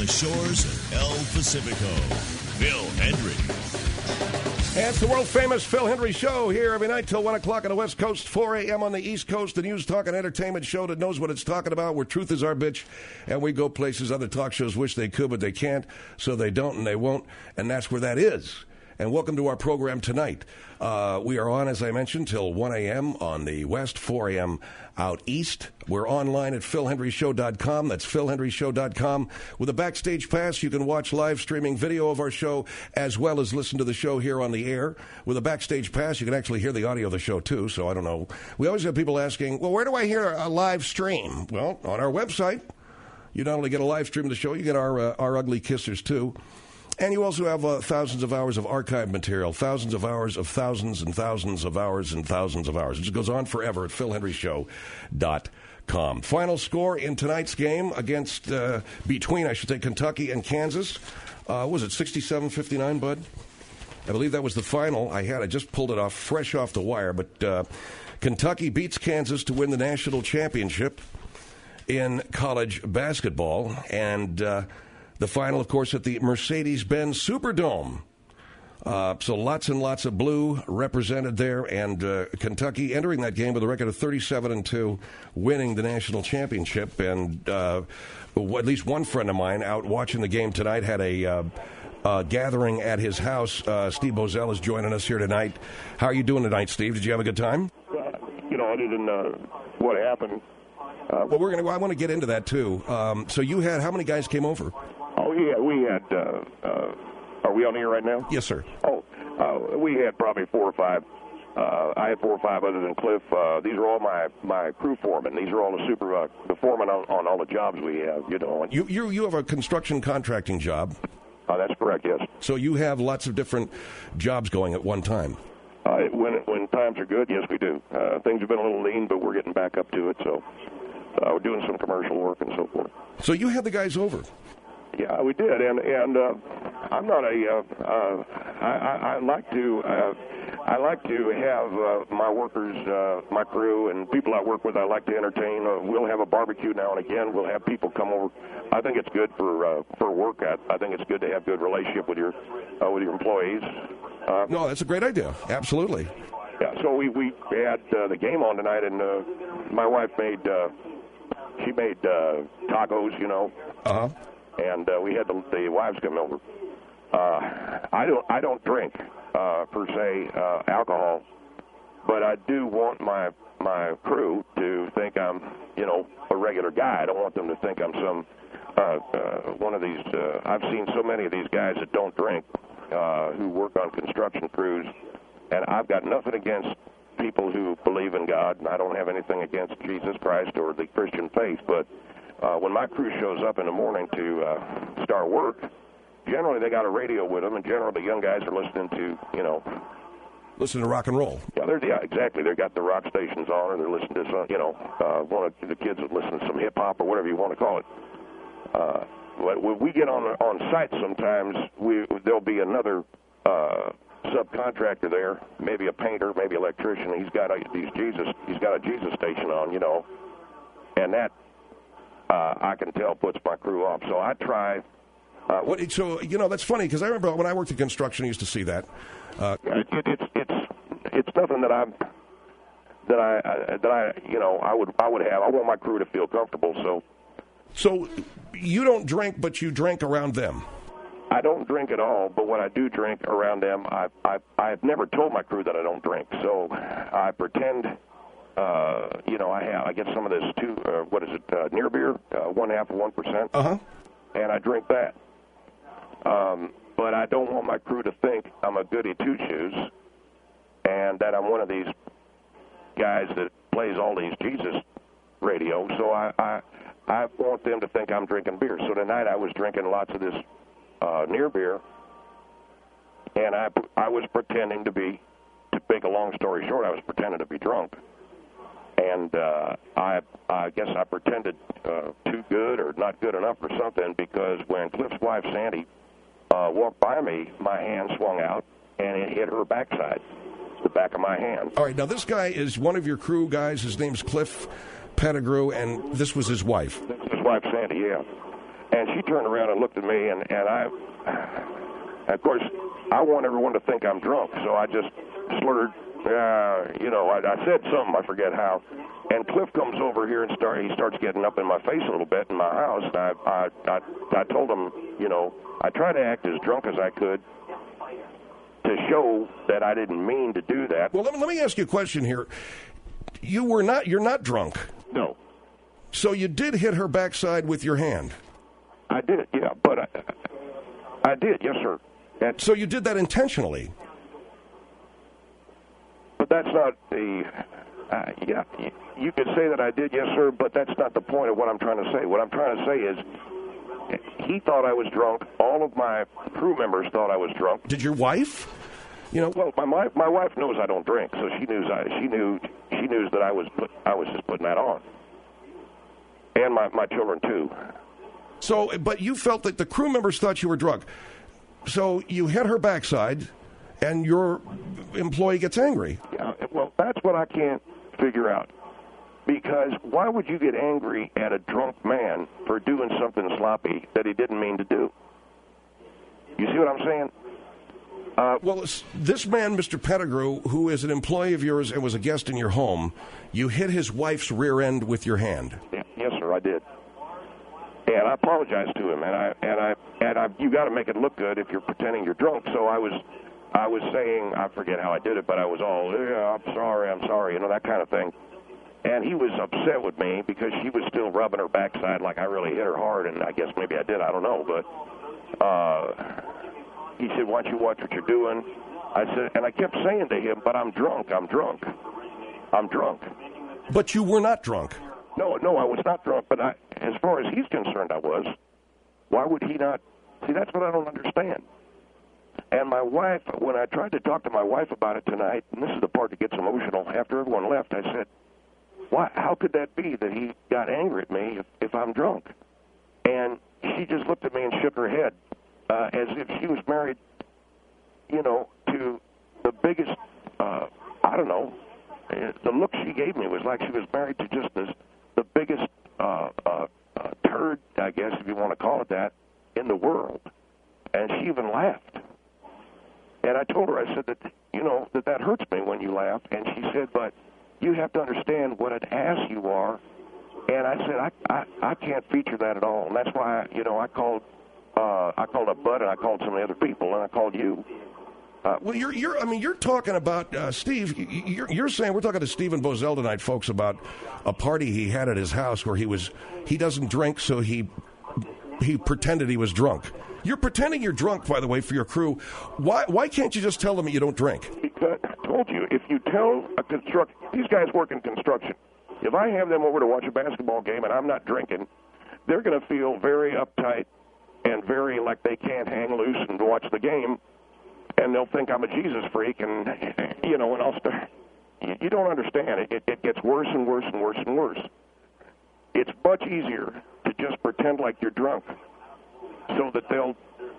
shores of El Pacifico, Phil Hendrie. And it's the world-famous Phil Hendrie Show here every night till 1 o'clock on the West Coast, 4 a.m. on the East Coast, the news, talk, and entertainment show that knows what it's talking about, where truth is our bitch, and we go places other talk shows wish they could, but they can't, so they don't and they won't, and that's where that is. And welcome to our program tonight. We are on, as I mentioned, till 1 a.m. on the West, 4 a.m. out East. We're online at PhilHendrieShow.com. That's PhilHendrieShow.com. With a Backstage Pass, you can watch live streaming video of our show as well as listen to the show here on the air. With a Backstage Pass, you can actually hear the audio of the show, too. So I don't know. We always have people asking, well, where do I hear a live stream? Well, on our website. You not only get a live stream of the show, you get our ugly kissers, too. And you also have thousands of hours of archive material, thousands of hours of thousands and thousands of hours and thousands of hours. It just goes on forever at PhilHendrieShow.com. Final score in tonight's game against, between Kentucky and Kansas. Was it 67-59, Bud? I believe that was the final I had. I just pulled it off, fresh off the wire. But Kentucky beats Kansas to win the national championship in college basketball. And the final, of course, at the Mercedes-Benz Superdome. So lots and lots of blue represented there, and Kentucky entering that game with a record of 37-2, winning the national championship. And at least one friend of mine out watching the game tonight had a gathering at his house. Steve Moselle is joining us here tonight. How are you doing tonight, Steve? Did you have a good time? Other than what happened. Well, I want to get into that too. So you had, how many guys came over? Oh, yeah, we had, are we on here right now? Yes, sir. Oh, we had probably 4 or 5. I had 4 or 5 other than Cliff. These are all my crew foremen. These are all the foremen on all the jobs we have, And you have a construction contracting job. That's correct, yes. So you have lots of different jobs going at one time. When times are good, yes, we do. Things have been a little lean, but we're getting back up to it, so we're doing some commercial work and so forth. So you had the guys over? Yeah, we did, and I'm not I like to have my workers, my crew, and people I work with. I like to entertain. We'll have a barbecue now and again. We'll have people come over. I think it's good for work. I think it's good to have good relationship with your employees. No, that's a great idea. Absolutely. Yeah. So we had the game on tonight, and my wife made tacos. Uh-huh. And we had the wives come over. I don't drink per se alcohol, but I do want my crew to think I'm a regular guy. I don't want them to think I'm some one of these. I've seen so many of these guys that don't drink who work on construction crews, and I've got nothing against people who believe in God, and I don't have anything against Jesus Christ or the Christian faith, but when my crew shows up in the morning to start work, generally they got a radio with them, and generally the young guys are listening to, Listen to rock and roll. Yeah, exactly. They got the rock stations on, or they're listening to some, one of the kids that listen to some hip hop or whatever you want to call it. When we get on site, sometimes there'll be another subcontractor there, maybe a painter, maybe an electrician. He's got a Jesus station on, and that. I can tell puts my crew off. So I try. That's funny because I remember when I worked in construction, I used to see that. It's nothing that I would have. I want my crew to feel comfortable. So you don't drink, but you drink around them. I don't drink at all, but when I do drink around them, I've never told my crew that I don't drink. So I pretend. I get some of this too. Near beer, 1/2 of 1%. Uh-huh. And I drink that. But I don't want my crew to think I'm a goody two-shoes and that I'm one of these guys that plays all these Jesus radio. So I want them to think I'm drinking beer. So tonight I was drinking lots of this near beer, and I was pretending to make a long story short, I was pretending to be drunk. And I guess I pretended too good or not good enough or something, because when Cliff's wife, Sandy, walked by me, my hand swung out, and it hit her backside, the back of my hand. All right, now this guy is one of your crew guys. His name's Cliff Pettigrew, and this was his wife. This is his wife, Sandy, yeah. And she turned around and looked at me, and of course, I want everyone to think I'm drunk, so I just slurred, I said something, I forget how. And Cliff comes over here and he starts getting up in my face a little bit in my house. And I told him, I tried to act as drunk as I could to show that I didn't mean to do that. Well, let me ask you a question here. You're not drunk. No. So you did hit her backside with your hand. I did, yeah, but I did, yes, sir. And so you did that intentionally. But that's not the. Yeah, you could say that I did, yes, sir, but that's not the point of what I'm trying to say. What I'm trying to say is he thought I was drunk. All of my crew members thought I was drunk. Did your wife? Well, my wife knows I don't drink, so she knew that I was just putting that on, and my children too. So, but you felt that the crew members thought you were drunk. So you hit her backside, and your employee gets angry. Yeah, well, that's what I can't figure out. Because why would you get angry at a drunk man for doing something sloppy that he didn't mean to do? You see what I'm saying? Well, this man, Mr. Pettigrew, who is an employee of yours and was a guest in your home, you hit his wife's rear end with your hand. Yeah, yes, sir, I did. And I apologized to him, and you got to make it look good if you're pretending you're drunk. So I was saying, I forget how I did it, but I was all, yeah, I'm sorry, that kind of thing. And he was upset with me because she was still rubbing her backside like I really hit her hard, and I guess maybe I did, I don't know. But he said, why don't you watch what you're doing? I said, and I kept saying to him, but I'm drunk. But you were not drunk. No, I was not drunk, but as far as he's concerned, I was. Why would he not? See, that's what I don't understand. And my wife, when I tried to talk to my wife about it tonight, and this is the part that gets emotional, after everyone left, I said, why? How could that be that he got angry at me if I'm drunk? And she just looked at me and shook her head as if she was married, to the biggest, I don't know, the look she gave me was like she was married to just the biggest turd, I guess, if you want to call it that, in the world. And she even laughed. And I told her, I said that hurts me when you laugh. And she said, but you have to understand what an ass you are. And I said, I can't feature that at all. And that's why, I called up Bud and I called some of the other people and I called you. Well, you're talking about Steve. You're saying we're talking to Stephen Bozell tonight, folks, about a party he had at his house where he doesn't drink, so he pretended he was drunk. You're pretending you're drunk, by the way, for your crew. Why can't you just tell them that you don't drink? Because I told you, if you tell these guys work in construction. If I have them over to watch a basketball game and I'm not drinking, they're going to feel very uptight and very like they can't hang loose and watch the game. And they'll think I'm a Jesus freak, and and I'll start. You don't understand. It gets worse and worse and worse and worse. It's much easier to just pretend like you're drunk, so that they'll,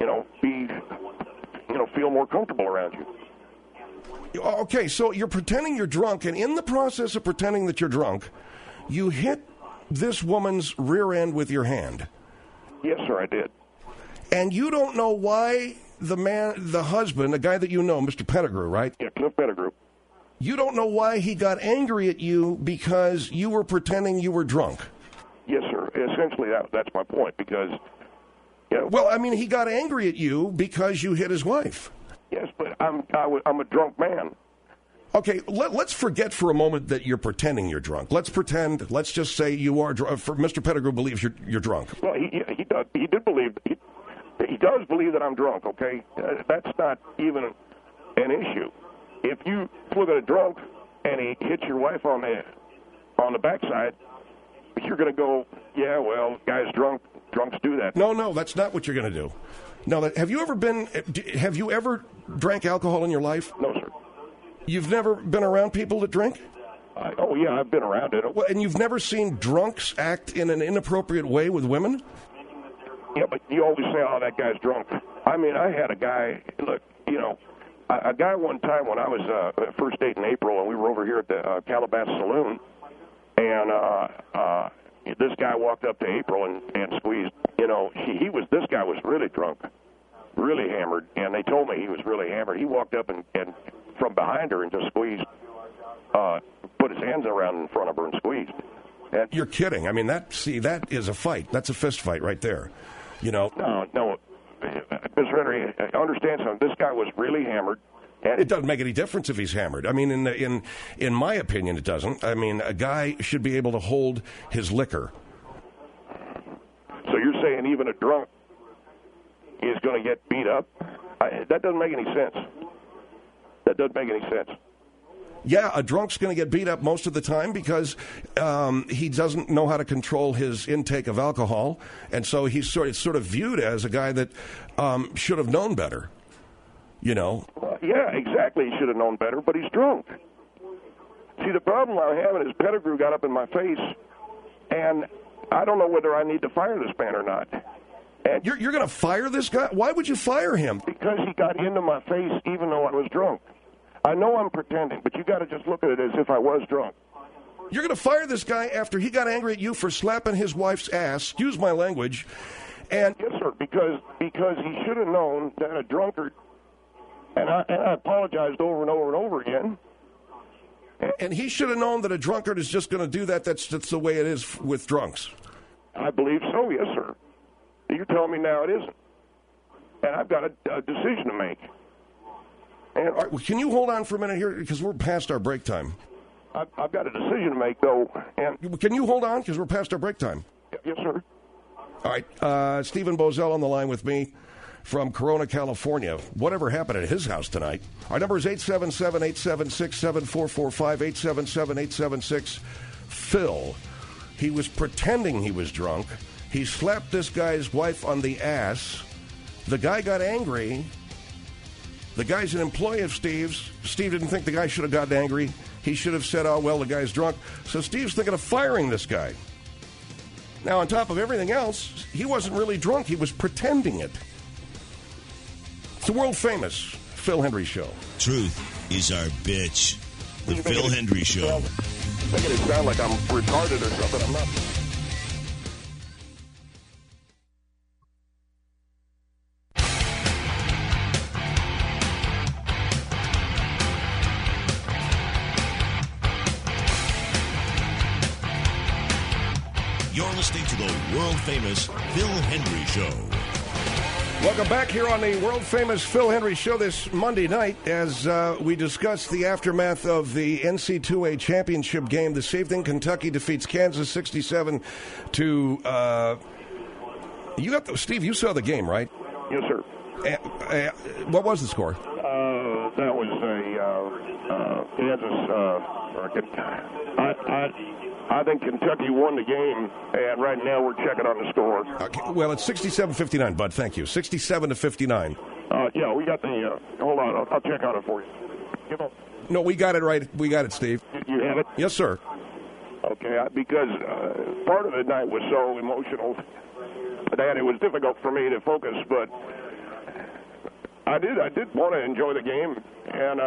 feel more comfortable around you. Okay, so you're pretending you're drunk, and in the process of pretending that you're drunk, you hit this woman's rear end with your hand. Yes, sir, I did. And you don't know why the husband, the guy that you know, Mr. Pettigrew, right? Yeah, Cliff Pettigrew. You don't know why he got angry at you because you were pretending you were drunk. Yes, sir. Essentially, that's my point, because... Well, I mean, he got angry at you because you hit his wife. Yes, but I'm a drunk man. Okay, let's forget for a moment that you're pretending you're drunk. Let's just say you are drunk. Mr. Pettigrew believes you're drunk. Well, he does believe that I'm drunk, okay? That's not even an issue. If you look at a drunk and he hits your wife on the backside, you're going to go, yeah, well, guy's drunk. Drunks do that. No, that's not what you're going to do. No, have you ever drank alcohol in your life? No, sir. You've never been around people that drink? Oh, yeah, I've been around it. Well, and you've never seen drunks act in an inappropriate way with women? Yeah, but you always say, oh, that guy's drunk. I mean, I had a guy, look, a guy one time when I was first date in April, and we were over here at the Calabasas Saloon, and, this guy walked up to April and squeezed. This guy was really drunk, really hammered, and they told me he was really hammered. He walked up and from behind her and just squeezed, put his hands around in front of her and squeezed. And you're kidding. I mean, that is a fight. That's a fist fight right there. No, Mr. Henry, understand something. This guy was really hammered. It doesn't make any difference if he's hammered. I mean, in my opinion, it doesn't. I mean, a guy should be able to hold his liquor. So you're saying even a drunk is going to get beat up? That doesn't make any sense. That doesn't make any sense. Yeah, a drunk's going to get beat up most of the time because he doesn't know how to control his intake of alcohol, and so he's sort of viewed as a guy that should have known better. Yeah, exactly. He should have known better, but he's drunk. See, the problem I'm having is Pettigrew got up in my face, and I don't know whether I need to fire this man or not. And you're going to fire this guy? Why would you fire him? Because he got into my face even though I was drunk. I know I'm pretending, but you got to just look at it as if I was drunk. You're going to fire this guy after he got angry at you for slapping his wife's ass, excuse my language, and... Yes, sir, because he should have known that a drunkard... And I apologized over and over and over again. And he should have known that a drunkard is just going to do that. That's the way it is with drunks. I believe so, yes, sir. You're telling me now it isn't. And I've got a decision to make. And all right, well, can you hold on for a minute here? Because we're past our break time. I've got a decision to make, though. And can you hold on? Because we're past our break time. Yes, sir. All right. Stephen Bozell on the line with me from Corona, California. Whatever happened at his house tonight? Our number is 877-876-7445, 877-876-PHIL. He was pretending he was drunk. He slapped this guy's wife on the ass. The guy got angry. The guy's an employee of Steve's. Steve didn't think the guy should have gotten angry. He should have said, oh, well, the guy's drunk. So Steve's thinking of firing this guy. Now, on top of everything else, he wasn't really drunk. He was pretending it. It's the world-famous Phil Hendrie Show. Truth is our bitch. The Phil Hendrie Show. Making it sound like I'm retarded or something. I'm not. You're listening to the world-famous Phil Hendrie Show. Welcome back here on the world-famous Phil Hendrie Show this Monday night as we discuss the aftermath of the NC2A championship game this evening. Kentucky defeats Kansas 67 to... Steve, you saw the game, right? Yes, sir. What was the score? That was Kansas... I think Kentucky won the game, and right now we're checking on the score. Okay, well, it's 67-59, Bud. Thank you. 67-59. Yeah, we got the... hold on, I'll check on it for you. No, we got it right. We got it, Steve. You have it? Yes, sir. Okay, because part of the night was so emotional that it was difficult for me to focus, but I did want to enjoy the game, and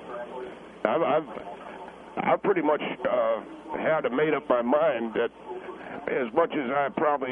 I've pretty much had to made up my mind that as much as I probably,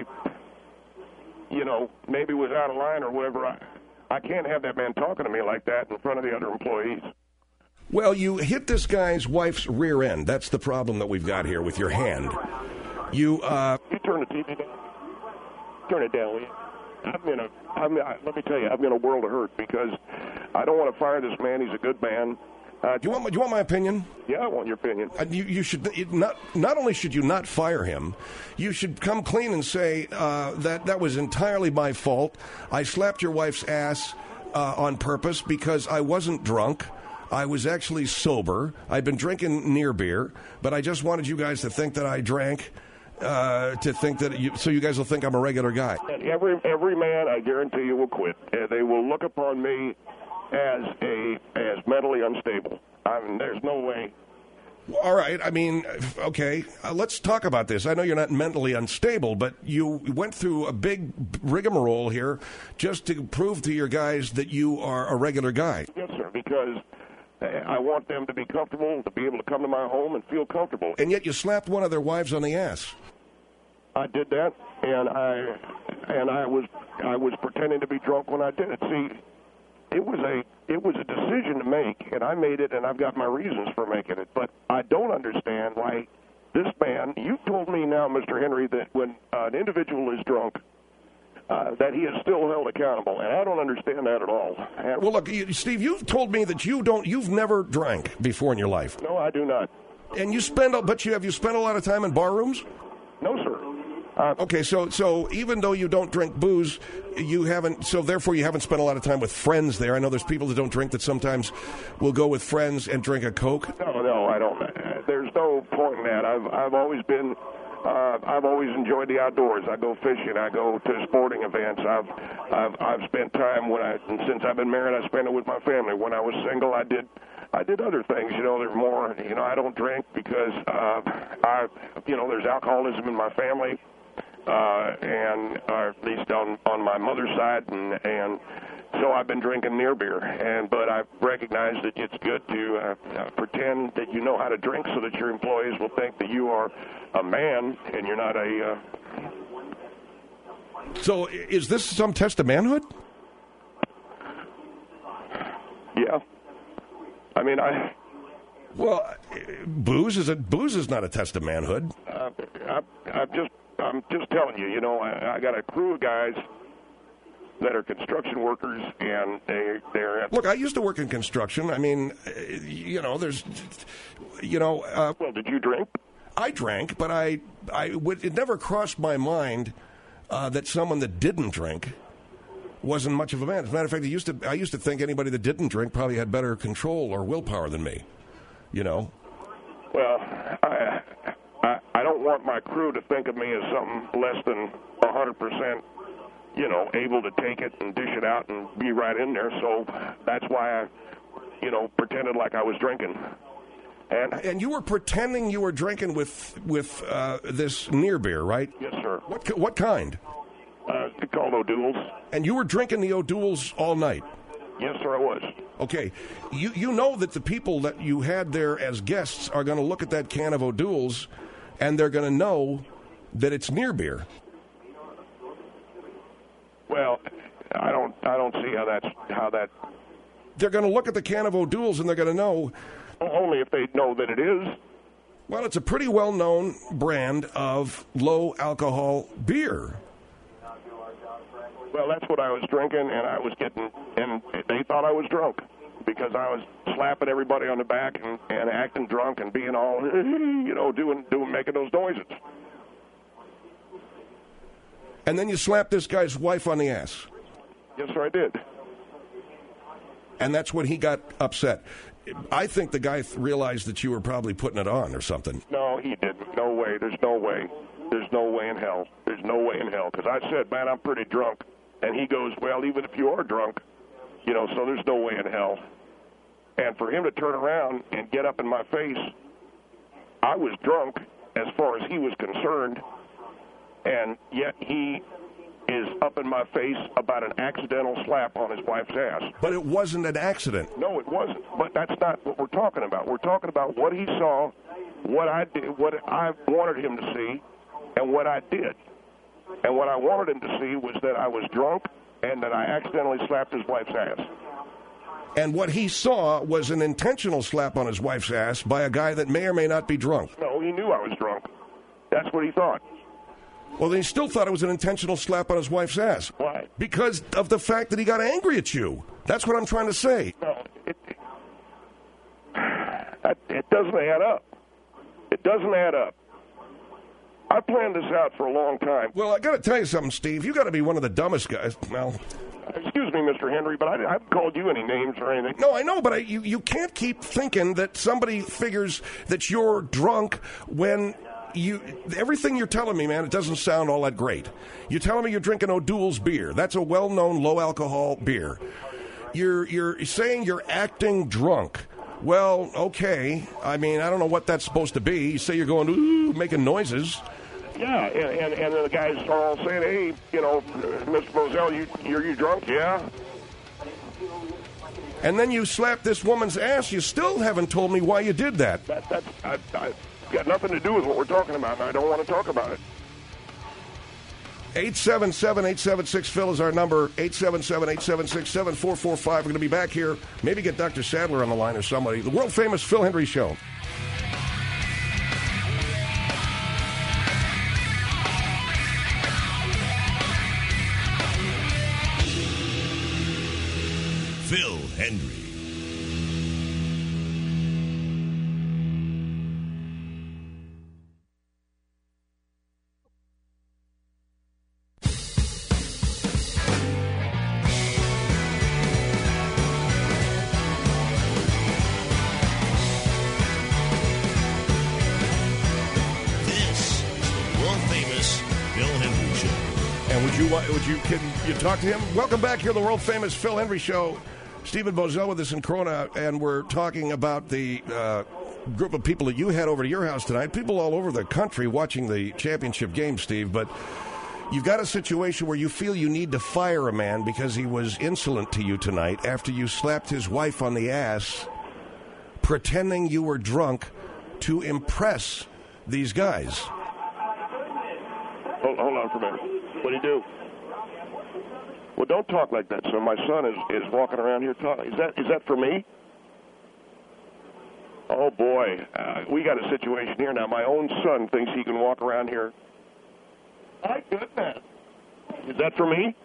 maybe was out of line or whatever, I can't have that man talking to me like that in front of the other employees. Well, you hit this guy's wife's rear end. That's the problem that we've got here with your hand. You turn the TV down. Turn it down, will you? Let me tell you, I'm in a world of hurt because I don't want to fire this man. He's a good man. Do you want my opinion? Yeah, I want your opinion. You should not only should you not fire him, you should come clean and say that was entirely my fault. I slapped your wife's ass on purpose because I wasn't drunk. I was actually sober. I'd been drinking near beer, but I just wanted you guys to think that I drank. To think that so you guys will think I'm a regular guy. And every man, I guarantee you, will quit. They will look upon me as mentally unstable. There's no way. All right. I mean, okay. Let's talk about this. I know you're not mentally unstable, but you went through a big rigmarole here just to prove to your guys that you are a regular guy. Yes, sir, because I want them to be comfortable, to be able to come to my home and feel comfortable. And yet you slapped one of their wives on the ass. I did that, and I was pretending to be drunk when I did it. See, it was a decision to make, and I made it, and I've got my reasons for making it. But I don't understand why this man. You told me now, Mr. Henry, that when an individual is drunk, that he is still held accountable, and I don't understand that at all. Well, look, Steve, you've told me that you've never drank before in your life. No, I do not. And you have you spent a lot of time in bar rooms? No, sir. Okay, so even though you don't drink booze, therefore you haven't spent a lot of time with friends there. I know there's people that don't drink that sometimes will go with friends and drink a Coke. No, I don't. There's no point in that. I've always been. I've always enjoyed the outdoors. I go fishing. I go to sporting events. I've spent time since I've been married. I spent it with my family. When I was single, I did other things. There's more. I don't drink because there's alcoholism in my family, and at least on my mother's side, and so I've been drinking near beer. But I've recognized that it's good to pretend that you know how to drink so that your employees will think that you are a man and you're not a. So is this some test of manhood? Yeah. I mean, Well, booze is not a test of manhood. I'm just telling you. I got a crew of guys that are construction workers, and they're. Look, I used to work in construction. I mean, there's. Well, did you drink? I drank, but it never crossed my mind that someone that didn't drink wasn't much of a man. As a matter of fact, I used to think anybody that didn't drink probably had better control or willpower than me. Well, I don't want my crew to think of me as something less than 100%, able to take it and dish it out and be right in there. So that's why I, pretended like I was drinking. And you were pretending you were drinking with this near beer, right? Yes, sir. What kind? It's called O'Doul's. And you were drinking the O'Doul's all night? Yes, sir, I was. Okay. You know that the people that you had there as guests are going to look at that can of O'Doul's, and they're going to know that it's near beer. Well, I don't see how that. They're going to look at the can of O'Doul's and they're going to know. Only if they know that it is. Well, it's a pretty well-known brand of low-alcohol beer. Well, that's what I was drinking, and I was and they thought I was drunk because I was slapping everybody on the back and acting drunk and being all, making those noises. And then you slapped this guy's wife on the ass. Yes, sir, I did. And that's when he got upset. I think the guy realized that you were probably putting it on or something. No, he didn't. No way. There's no way. There's no way in hell. There's no way in hell. Because I said, man, I'm pretty drunk. And he goes, well, even if you are drunk, so there's no way in hell. And for him to turn around and get up in my face, I was drunk as far as he was concerned, and yet he is up in my face about an accidental slap on his wife's ass. But it wasn't an accident. No, it wasn't. But that's not what we're talking about. We're talking about what he saw, what I did, what I wanted him to see, and what I did. And what I wanted him to see was that I was drunk and that I accidentally slapped his wife's ass. And what he saw was an intentional slap on his wife's ass by a guy that may or may not be drunk. No, he knew I was drunk. That's what he thought. Well, then he still thought it was an intentional slap on his wife's ass. Why? Because of the fact that he got angry at you. That's what I'm trying to say. No, it doesn't add up. It doesn't add up. I planned this out for a long time. Well, I got to tell you something, Steve. You got to be one of the dumbest guys. Well, excuse me, Mr. Henry, but I haven't called you any names or anything. No, I know, but you can't keep thinking that somebody figures that you're drunk when everything you're telling me, man, it doesn't sound all that great. You're telling me you're drinking O'Doul's beer. That's a well-known low-alcohol beer. You're saying you're acting drunk. Well, okay. I mean, I don't know what that's supposed to be. You say you're going, ooh, making noises. Yeah, and the guys are all saying, hey, Mr. Moselle, you drunk? Yeah. And then you slapped this woman's ass. You still haven't told me why you did that. That's got nothing to do with what we're talking about, and I don't want to talk about it. 877-876-PHIL is our number. 877-876-7445. We're going to be back here. Maybe get Dr. Sadler on the line or somebody. The world-famous Phil Hendrie Show. Phil Hendrie. Can you talk to him? Welcome back here to the world-famous Phil Hendrie Show. Stephen Boesel with us in Corona, and we're talking about the group of people that you had over to your house tonight. People all over the country watching the championship game, Steve, but you've got a situation where you feel you need to fire a man because he was insolent to you tonight after you slapped his wife on the ass, pretending you were drunk to impress these guys. Hold on for a minute. What do you do? Well, don't talk like that, son. My son is walking around here talking. Is that for me? Oh, boy. We got a situation here now. My own son thinks he can walk around here. My goodness. Is that for me?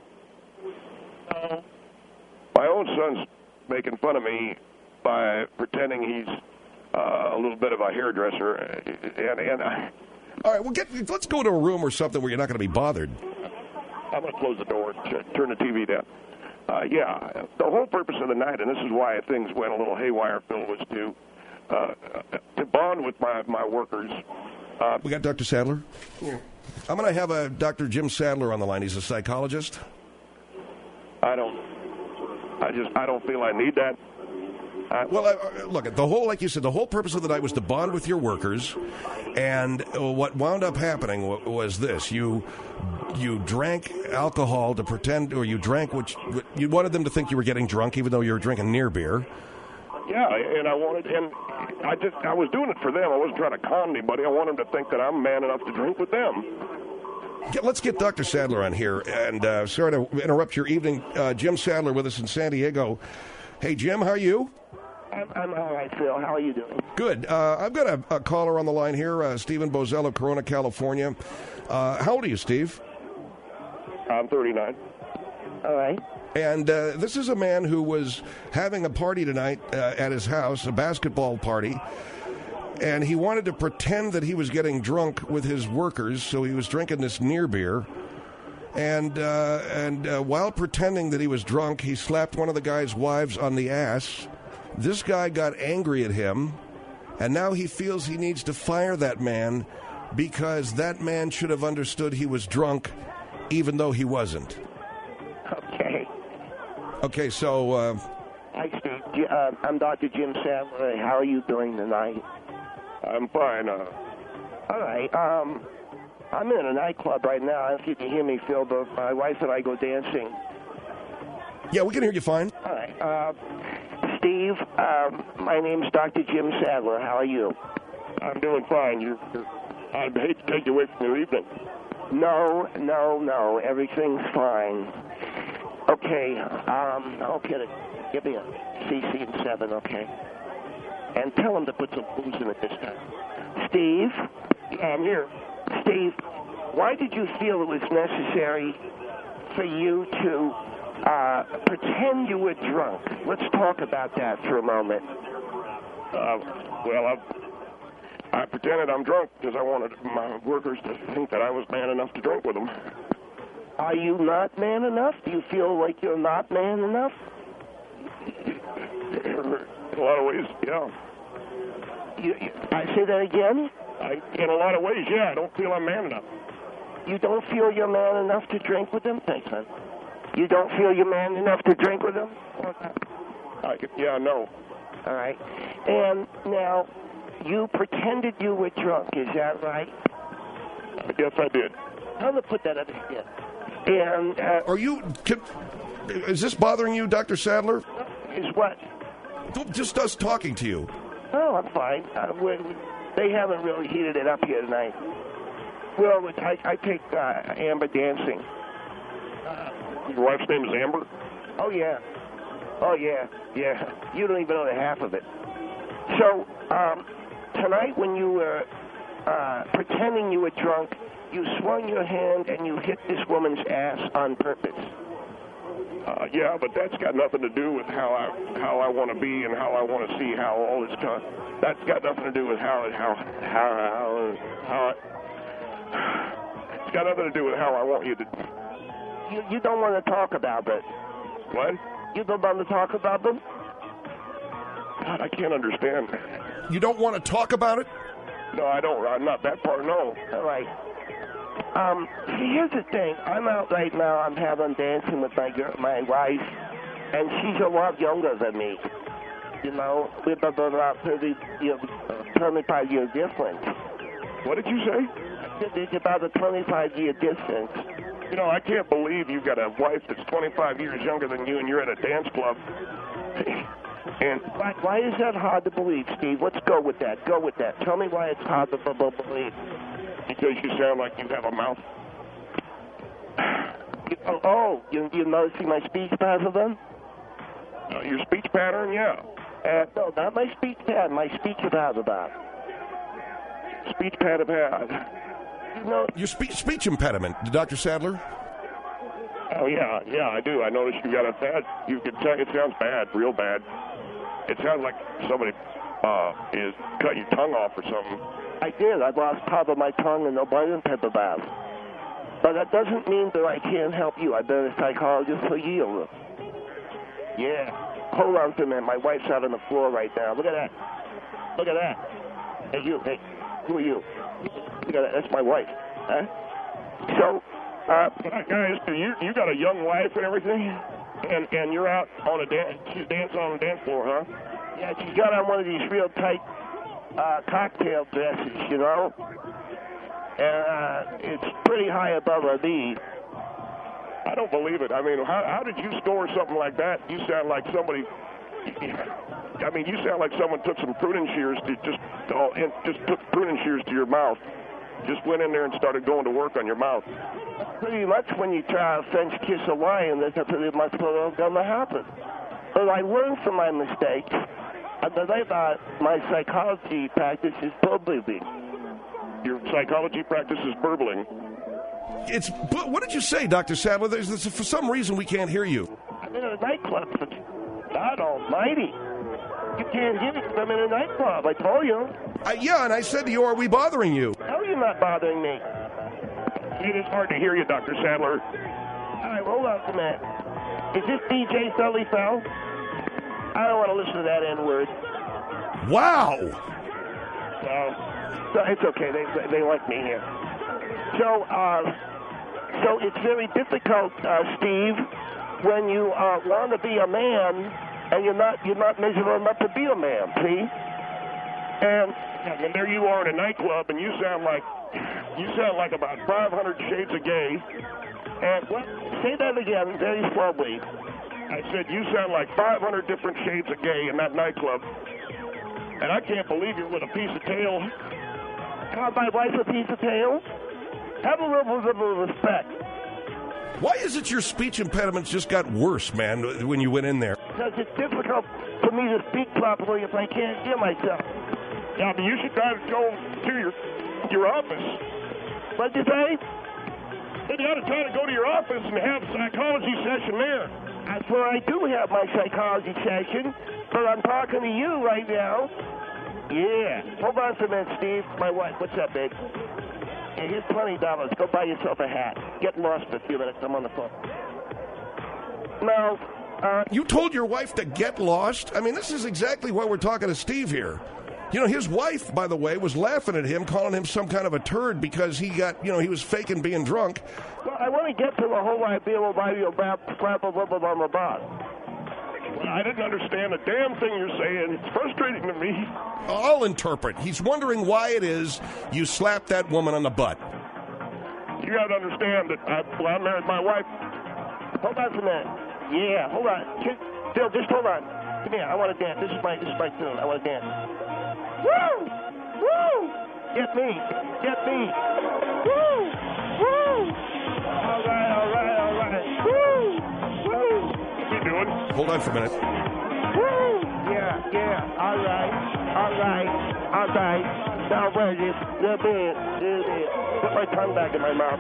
No. My own son's making fun of me by pretending he's a little bit of a hairdresser. And all right, well, let's go to a room or something where you're not going to be bothered. I'm going to close the door and turn the TV down. The whole purpose of the night, and this is why things went a little haywire, Phil, was to bond with my workers. We got Dr. Sadler? Yeah. I'm going to have Dr. Jim Sadler on the line. He's a psychologist. I don't feel I need that. Look, like you said, the whole purpose of the night was to bond with your workers, and what wound up happening was this: you drank alcohol to pretend, or you drank you wanted them to think you were getting drunk, even though you were drinking near beer. Yeah, and I was doing it for them. I wasn't trying to con anybody. I want them to think that I'm man enough to drink with them. Let's get Dr. Sadler on here, and sorry to interrupt your evening. Jim Sadler with us in San Diego. Hey, Jim, how are you? I'm all right, Phil. How are you doing? Good. I've got a caller on the line here, Stephen Boesel of Corona, California. How old are you, Steve? I'm 39. All right. And this is a man who was having a party tonight at his house, a basketball party, and he wanted to pretend that he was getting drunk with his workers, so he was drinking this near beer. And while pretending that he was drunk, he slapped one of the guy's wives on the ass. This guy got angry at him, and now he feels he needs to fire that man because that man should have understood he was drunk, even though he wasn't. Okay. Okay, so... Hi, Steve. I'm Dr. Jim Sadler. How are you doing tonight? I'm fine. All right. I'm in a nightclub right now. I don't know if you can hear me, Phil, but my wife and I go dancing. Yeah, we can hear you fine. All right. Steve, my name's Dr. Jim Sadler. How are you? I'm doing fine. I'd hate to take you away from your evening. No. Everything's fine. Okay. Give me a CC and 7, okay? And tell him to put some booze in it this time. Steve? I'm here. Steve, why did you feel it was necessary for you to pretend you were drunk? Let's talk about that for a moment. I pretended I'm drunk because I wanted my workers to think that I was man enough to drink with them. Are you not man enough? Do you feel like you're not man enough? In a lot of ways, yeah. I say that again? In a lot of ways, yeah. I don't feel I'm man enough. You don't feel you're man enough to drink with them? Thanks, man. You don't feel you're man enough to drink with them? No. All right. And now, you pretended you were drunk, is that right? Yes, I did. I'm going to put that up again. And is this bothering you, Dr. Sadler? Is what? Just us talking to you. Oh, I'm fine. They haven't really heated it up here tonight. Well, I take Amber dancing. Your wife's name is Amber? Oh, yeah. Oh, yeah. Yeah. You don't even know the half of it. So, tonight when you were pretending you were drunk, you swung your hand and you hit this woman's ass on purpose. Yeah, but that's got nothing to do with how I want to be and how I want to see how all this comes. That's got nothing to do with how it's got nothing to do with how I want you to. You don't want to talk about it. What? You don't want to talk about them? God, I can't understand. You don't want to talk about it? No, I don't. I'm not that part. No. All right. See, here's the thing. I'm out right now. I'm having dancing with my wife, and she's a lot younger than me. You know, we're about 25-year difference. What did you say? It's about a 25-year difference. You know, I can't believe you've got a wife that's 25 years younger than you, and you're at a dance club. And why is that hard to believe, Steve? Let's go with that. Go with that. Tell me why it's hard to believe. Because you sound like you have a mouth. You noticing my speech pattern then? Your speech pattern, yeah. No, not my speech pattern. My speech pattern. Speech pattern. You know, your speech impediment, Dr. Sadler? Oh, yeah, I do. I noticed you got a bad. You can tell it sounds bad, real bad. It sounds like somebody is cut your tongue off or something. I did. I lost part of my tongue in the blood pepper bath. But that doesn't mean that I can't help you. I've been a psychologist for years. Yeah. Hold on for a minute. My wife's out on the floor right now. Look at that. Look at that. Hey, you. Hey, who are you? Look at that. That's my wife. Huh? So, guys, you got a young wife and everything? And you're out on she's dancing on the dance floor, huh? Yeah, she's got on one of these real tight cocktail dresses, you know? And it's pretty high above her knee. I don't believe it. I mean, how did you score something like that? You sound like somebody. I mean, you sound like someone took some pruning shears just took pruning shears to your mouth. Just went in there and started going to work on your mouth. Pretty much when you try to French kiss a lion, that's pretty much what's going to happen. But I learned from my mistakes, and then I thought my psychology practice is burbling. Your psychology practice is burbling. What did you say, Dr. Sadler? For some reason we can't hear you. I'm in a nightclub. God almighty. You can't hear me because I'm in a nightclub. I told you. Yeah, and I said to you, are we bothering you? No, you're not bothering me. It is hard to hear you, Dr. Sadler. All right, hold on a minute. Is this DJ Sully Fell? I don't want to listen to that N-word. Wow. So it's okay. They like me here. So it's very difficult, Steve, when you want to be a man and you're not miserable enough to be a man. See? And there you are in a nightclub, and you sound like about 500 shades of gay. And what? Say that again, very slowly. I said you sound like 500 different shades of gay in that nightclub, and I can't believe you're with a piece of tail. Call my wife a piece of tail? Have a little bit of respect. Why is it your speech impediments just got worse, man, when you went in there? Because it's difficult for me to speak properly if I can't hear myself. Yeah, but you should try to go to your office. What'd you say? Then you ought to try to go to your office and have a psychology session there. That's where I do have my psychology session, but I'm talking to you right now. Yeah. Hold on for a minute, Steve. My wife. What's up, babe? Hey, here's $20. Go buy yourself a hat. Get lost for a few minutes. I'm on the phone. No. You told your wife to get lost? I mean, this is exactly why we're talking to Steve here. You know, his wife, by the way, was laughing at him, calling him some kind of a turd because he was faking being drunk. Well, I want to get to the whole idea of why you slap a little on the butt. Well, I didn't understand a damn thing you're saying. It's frustrating to me. I'll interpret. He's wondering why it is you slapped that woman on the butt. You got to understand that I married my wife. Hold on for a minute. Yeah, hold on. Phil, just hold on. Come here. I want to dance. This is my tune. I want to dance. Woo! Woo! Get me. Woo! Woo! All right. Woo! Woo! What's he doing? Hold on for a minute. Woo! Yeah. All right. Now, where is it? Put my tongue back in my mouth.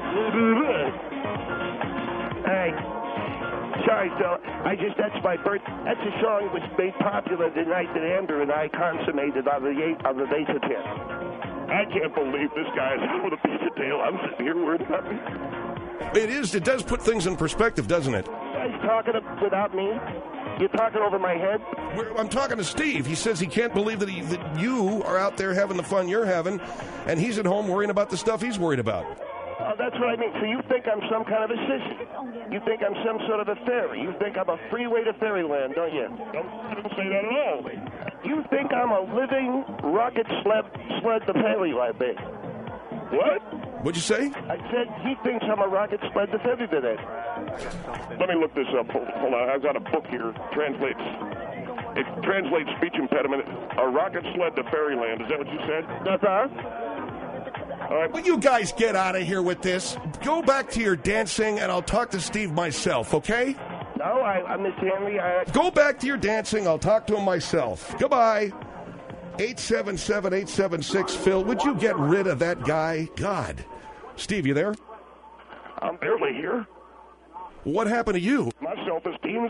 Hey. Sorry, Phil. That's my birth. That's a song that was made popular the night that Andrew and I consummated on the Laser Pit. I can't believe this guy is out with a piece of tail. I'm sitting here worried about me. It does put things in perspective, doesn't it? You guys talking without me? You're talking over my head? I'm talking to Steve. He says he can't believe that you are out there having the fun you're having, and he's at home worrying about the stuff he's worried about. Oh, that's what I mean. So you think I'm some kind of a sissy? You think I'm some sort of a fairy? You think I'm a freeway to fairyland, don't you? I didn't say that at all. You think I'm a living rocket sled to fairyland, babe? What? What'd you say? I said he thinks I'm a rocket sled to fairyland. Let me look this up. Hold on. I've got a book here. It translates speech impediment. A rocket sled to fairyland. Is that what you said? That's all. All right. Will you guys get out of here with this? Go back to your dancing, and I'll talk to Steve myself, okay? No, Mr. Henry, Go back to your dancing. I'll talk to him myself. Goodbye. 877-876-PHIL. Would you get rid of that guy? God. Steve, you there? I'm barely here. What happened to you? My self-esteem's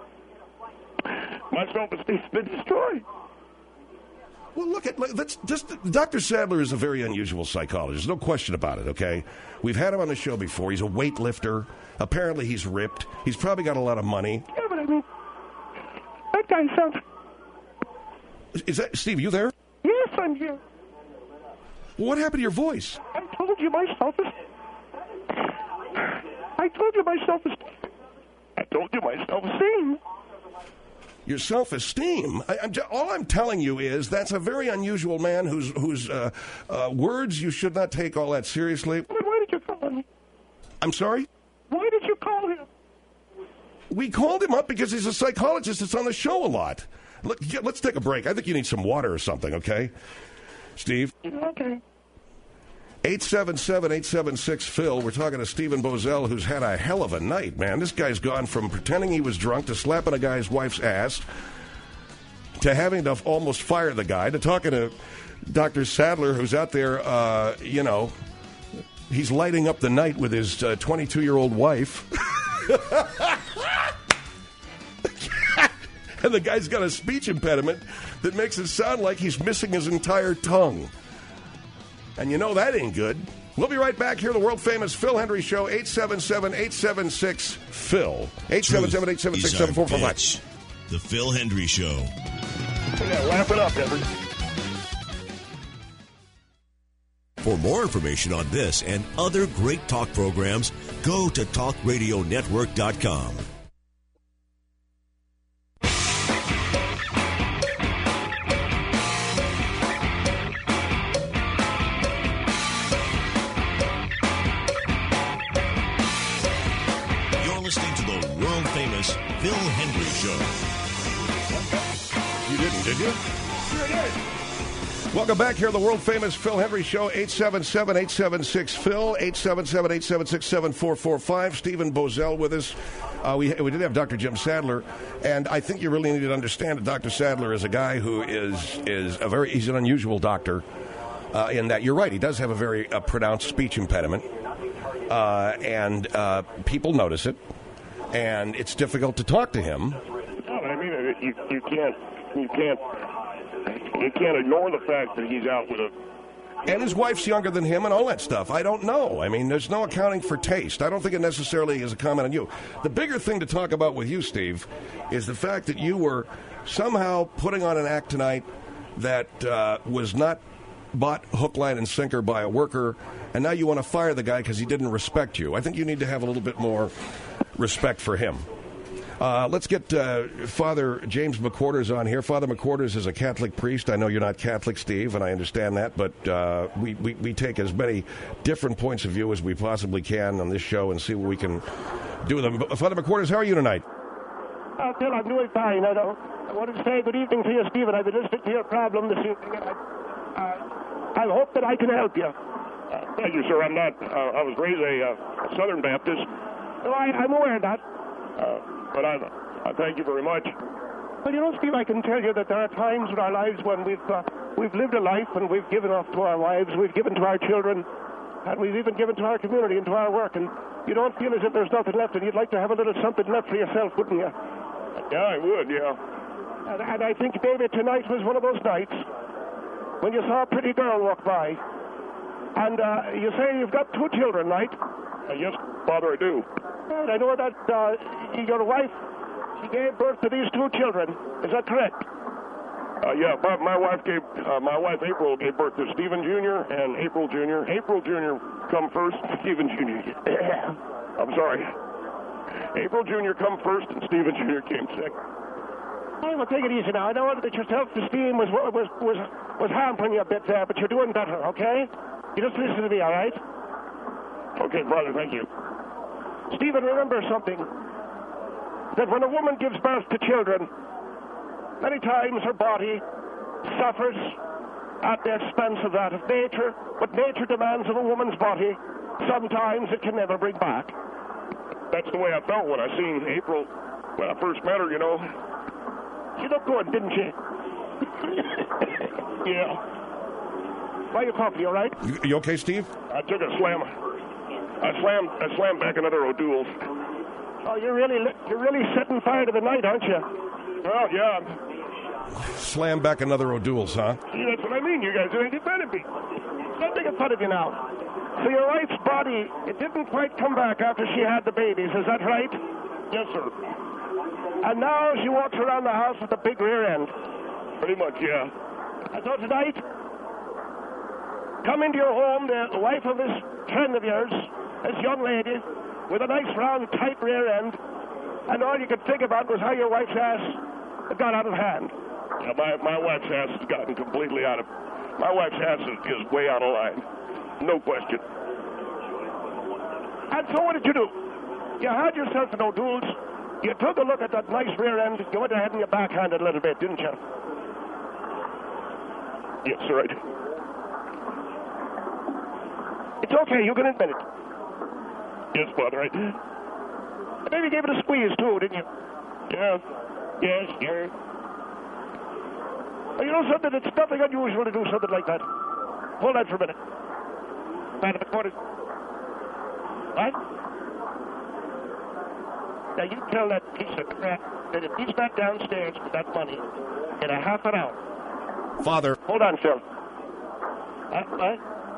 been destroyed. Well, let's Dr. Sadler is a very unusual psychologist. No question about it, okay? We've had him on the show before. He's a weightlifter. Apparently he's ripped. He's probably got a lot of money. Yeah, but I mean, that guy sounds... Is that... Steve, you there? Yes, I'm here. What happened to your voice? I told you my self-esteem. Your self-esteem. All I'm telling you is that's a very unusual man whose words you should not take all that seriously. Why did you call him? I'm sorry? Why did you call him? We called him up because he's a psychologist that's on the show a lot. Look, let's take a break. I think you need some water or something, okay? Steve? Okay. 877-876-PHIL. We're talking to Stephen Bozell, who's had a hell of a night, man. This guy's gone from pretending he was drunk to slapping a guy's wife's ass to having to almost fire the guy to talking to Dr. Sadler, who's out there, he's lighting up the night with his 22-year-old wife. And the guy's got a speech impediment that makes it sound like he's missing his entire tongue. And you know that ain't good. We'll be right back here, the world-famous Phil Hendry Show, 877-876-PHIL. 877-876-7445. The Phil Hendry Show. Yeah, wrap it up, Henry. For more information on this and other great talk programs, go to talkradionetwork.com. Listening to the world-famous Phil Hendry Show. You didn't, did you? Sure did. Welcome back here, the world-famous Phil Hendry Show, 877-876-PHIL, 877-876-7445. Stephen Bozell with us. We did have Dr. Jim Sadler, and I think you really need to understand that Dr. Sadler is a guy who he's an unusual doctor in that, you're right, he does have a very pronounced speech impediment, and people notice it. And it's difficult to talk to him. No, I mean, you can't ignore the fact that he's out with a... And his wife's younger than him and all that stuff. I don't know. I mean, there's no accounting for taste. I don't think it necessarily is a comment on you. The bigger thing to talk about with you, Steve, is the fact that you were somehow putting on an act tonight that was not bought hook, line, and sinker by a worker, and now you want to fire the guy because he didn't respect you. I think you need to have a little bit more respect for him. Let's get Father James McQuarters on here. Father McQuarters is a Catholic priest. I know you're not Catholic, Steve, and I understand that, but we take as many different points of view as we possibly can on this show and see what we can do with them. Father McQuarters, how are you tonight? Phil, I'm doing fine. I want to say good evening to you, Stephen. I've been listening to your problem this evening, and I hope that I can help you. Thank you, sir. I'm not. I was raised a Southern Baptist. No, I'm aware of that. But I thank you very much. Well, you know, Steve, I can tell you that there are times in our lives when we've lived a life and we've given off to our wives, we've given to our children, and we've even given to our community and to our work, and you don't feel as if there's nothing left, and you'd like to have a little something left for yourself, wouldn't you? Yeah, I would, yeah. And I think, David, tonight was one of those nights when you saw a pretty girl walk by, and you say you've got 2 children, right? Yes, Father, I do. And I know that your wife, she gave birth to these 2 children. Is that correct? Yeah, my wife April gave birth to Stephen Jr. and April Jr. April Jr. come first, Stephen Jr. I'm sorry. April Jr. come first, and Stephen Jr. came second. Hey, well, take it easy now. I know that your self-esteem was hampering you a bit there, but you're doing better, okay? You just listen to me, all right? Okay, brother, thank you. Stephen, remember something. That when a woman gives birth to children, many times her body suffers at the expense of that of nature. What nature demands of a woman's body, sometimes it can never bring back. That's the way I felt when I seen April, when I first met her, you know. She looked good, didn't she? Yeah. Buy your coffee, all right? You okay, Steve? I took a slam. I slammed back another O'Doul's. Oh, you're really setting fire to the night, aren't you? Well, yeah. Slam back another O'Doul's, huh? See, that's what I mean. You guys are making fun of me. Don't make fun of you now. So your wife's body, it didn't quite come back after she had the babies, is that right? Yes, sir. And now she walks around the house with a big rear end. Pretty much, yeah. And so tonight, come into your home, the wife of this friend of yours, this young lady, with a nice round, tight rear end, and all you could think about was how your wife's ass had got out of hand. Yeah, my wife's ass has gotten completely out of... My wife's ass is way out of line. No question. And so what did you do? You had yourself an O'Doul's. You took a look at that nice rear end. You went ahead and you backhanded a little bit, didn't you? Yes, sir, I did. It's okay. You can admit it. Yes, Father, I did. Maybe you gave it a squeeze, too, didn't you? Yeah. Yes, sir. Well, you know something? It's nothing unusual to do something like that. Hold on for a minute. Man in the corner. What? Now, you tell that piece of crap that if he's not downstairs with that money in a half an hour. Father. Hold on, Phil. What?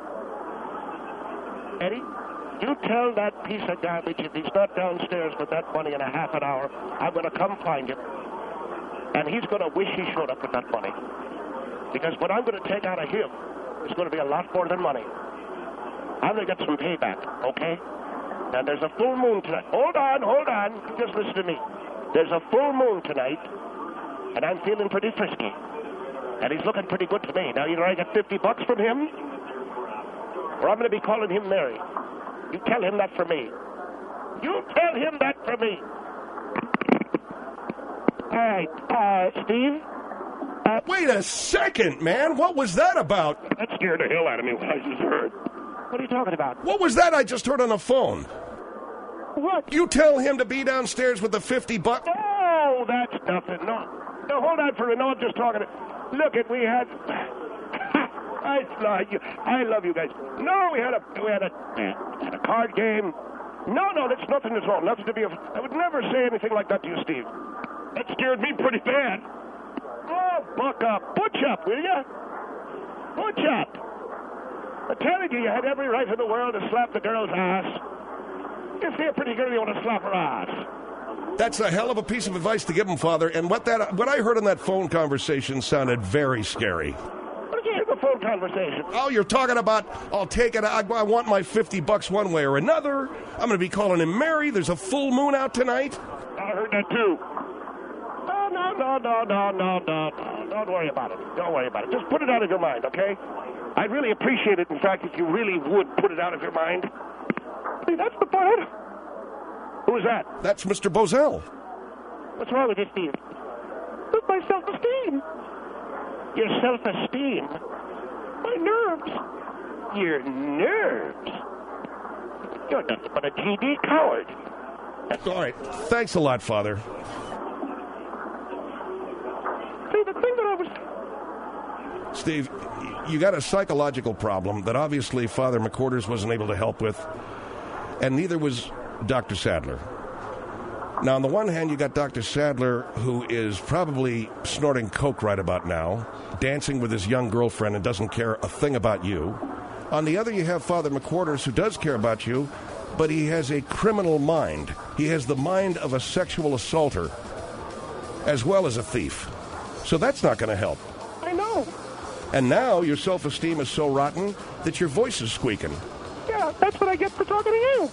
Eddie? You tell that piece of garbage if he's not downstairs with that money in a half an hour, I'm going to come find him. And he's going to wish he showed up with that money. Because what I'm going to take out of him is going to be a lot more than money. I'm going to get some payback, okay? And there's a full moon tonight. Hold on. Just listen to me. There's a full moon tonight, and I'm feeling pretty frisky. And he's looking pretty good to me. Now, either I get $50 from him, or I'm going to be calling him Mary. You tell him that for me. You tell him that for me. All right, Steve? Wait a second, man. What was that about? That scared the hell out of me when I just heard. What are you talking about? What was that I just heard on the phone? What? You tell him to be downstairs with the $50. Oh, that's nothing. No, hold on for a minute. No, I'm just talking. Look, we had... I love you guys. No, we had a card game. No, that's nothing at all. Nothing to be... I would never say anything like that to you, Steve. That scared me pretty bad. Oh, buck up. Butch up, will you? Butch up. I'm telling you, you had every right in the world to slap the girl's ass. You see a pretty girl, you want to slap her ass. That's a hell of a piece of advice to give him, Father. And what I heard on that phone conversation sounded very scary. What did you hear the phone conversation? Oh, you're talking about, I'll take it, I want my $50 one way or another. I'm going to be calling him Mary. There's a full moon out tonight. I heard that too. No. Don't worry about it. Just put it out of your mind, okay? I'd really appreciate it, in fact, if you really would put it out of your mind. Hey, that's the part. Who is that? That's Mr. Bozell. What's wrong with you, Steve? With my self-esteem. Your self-esteem? My nerves. Your nerves. You're nothing but a GD coward. All right. Thanks a lot, Father. See, the thing that I was... Steve, you got a psychological problem that obviously Father McQuarters wasn't able to help with, and neither was Dr. Sadler. Now, on the one hand, you got Dr. Sadler, who is probably snorting coke right about now, dancing with his young girlfriend and doesn't care a thing about you. On the other, you have Father McQuarters, who does care about you, but he has a criminal mind. He has the mind of a sexual assaulter, as well as a thief. So that's not going to help. I know. And now your self-esteem is so rotten that your voice is squeaking. Yeah, that's what I get for talking to you.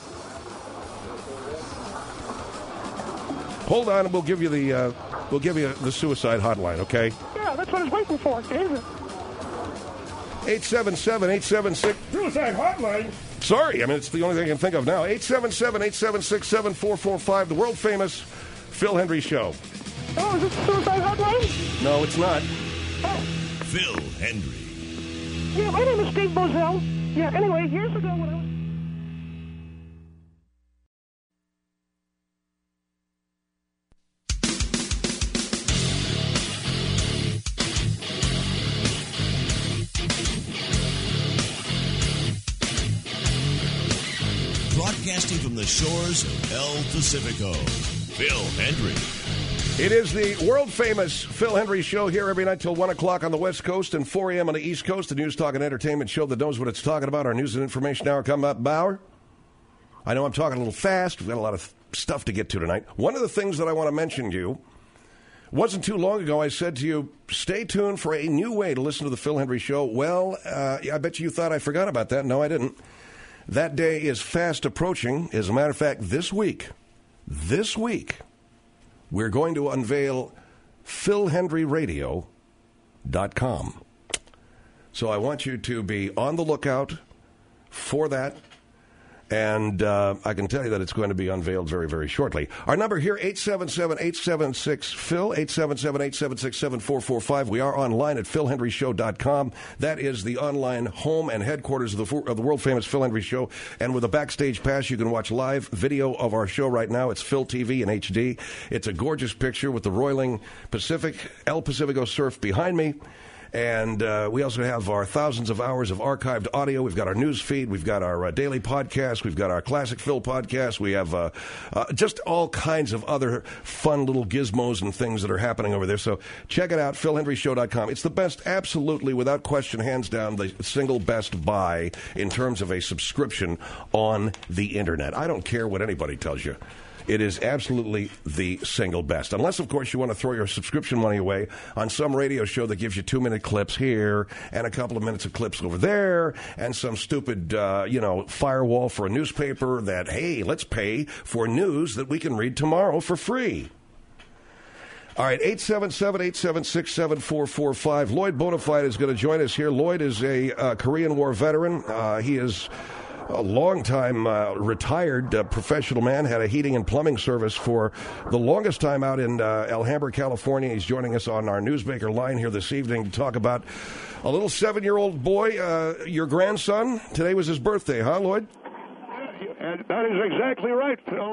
Hold on, and we'll give you the suicide hotline, okay? Yeah, that's what I was waiting for. Is it? 877-876 suicide hotline. Sorry, I mean it's the only thing I can think of now. 877-876-7445. The world famous Phil Hendry Show. Oh, is this the suicide hotline? No, it's not. Oh. Phil Hendry. Yeah, my name is Steve Bozell. Yeah, anyway, years ago when I was... Broadcasting from the shores of El Pacifico, Phil Hendry. It is the world-famous Phil Hendry Show here every night till 1 o'clock on the West Coast and 4 a.m. on the East Coast. The news, talk, and entertainment show that knows what it's talking about. Our news and information hour coming up, Bauer. I know I'm talking a little fast. We've got a lot of stuff to get to tonight. One of the things that I want to mention to you, wasn't too long ago I said to you, stay tuned for a new way to listen to the Phil Hendry Show. Well, I bet you thought I forgot about that. No, I didn't. That day is fast approaching. As a matter of fact, this week, we're going to unveil PhilHendryRadio.com. So I want you to be on the lookout for that. And I can tell you that it's going to be unveiled very, very shortly. Our number here, 877-876-PHIL, 877-876-7445. We are online at PhilHendryShow.com. That is the online home and headquarters of the world-famous Phil Hendry Show. And with a backstage pass, you can watch live video of our show right now. It's Phil TV in HD. It's a gorgeous picture with the roiling Pacific, El Pacifico surf behind me. And we also have our thousands of hours of archived audio. We've got our news feed. We've got our daily podcast. We've got our Classic Phil podcast. We have just all kinds of other fun little gizmos and things that are happening over there. So check it out, PhilHendryShow.com. It's the best, absolutely, without question, hands down, the single best buy in terms of a subscription on the Internet. I don't care what anybody tells you. It is absolutely the single best. Unless, of course, you want to throw your subscription money away on some radio show that gives you 2-minute clips here and a couple of minutes of clips over there and some stupid, firewall for a newspaper that, hey, let's pay for news that we can read tomorrow for free. All right, 877-876-7445. Lloyd Bonafide is going to join us here. Lloyd is a Korean War veteran. He is a long-time retired professional man, had a heating and plumbing service for the longest time out in Alhambra, California. He's joining us on our Newsmaker line here this evening to talk about a little 7-year-old boy, your grandson. Today was his birthday, huh, Lloyd? And that is exactly right, Phil.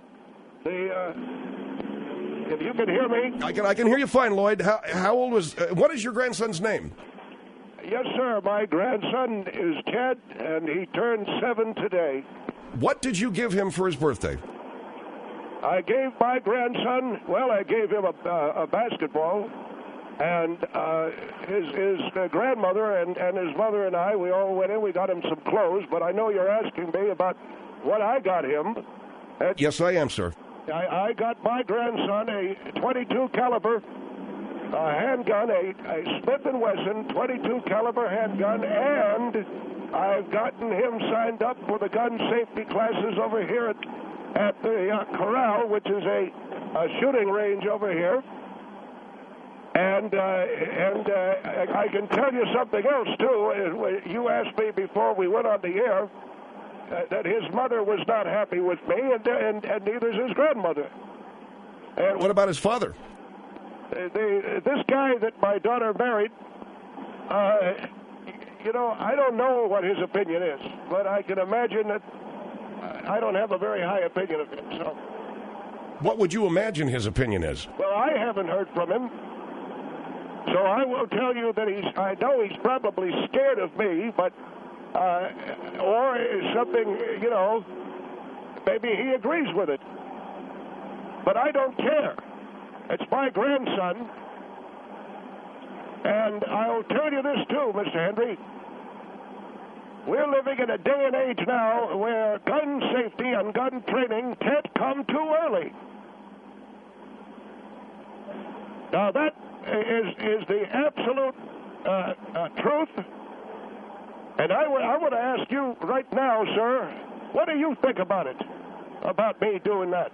If you can hear me. I can hear you fine, Lloyd. How old was, what is your grandson's name? Yes, sir. My grandson is Ted, and he turned 7 today. What did you give him for his birthday? I gave my grandson, I gave him a basketball, and his grandmother and his mother and I, we all went in, we got him some clothes, but I know you're asking me about what I got him. Yes, I am, sir. I got my grandson a .22 caliber handgun, a Smith & Wesson .22 caliber handgun, and I've gotten him signed up for the gun safety classes over here at the Corral, which is a shooting range over here. And I can tell you something else, too. You asked me before we went on the air that his mother was not happy with me, and neither is his grandmother. And what about his father? This guy that my daughter married, I don't know what his opinion is, but I can imagine that I don't have a very high opinion of him. So, what would you imagine his opinion is? Well, I haven't heard from him, so I will tell you that I know he's probably scared of me, but or something, maybe he agrees with it. But I don't care. It's my grandson. And I'll tell you this too, Mr. Henry. We're living in a day and age now where gun safety and gun training can't come too early. Now that is the absolute truth. And I want to ask you right now, sir, what do you think about it? About me doing that?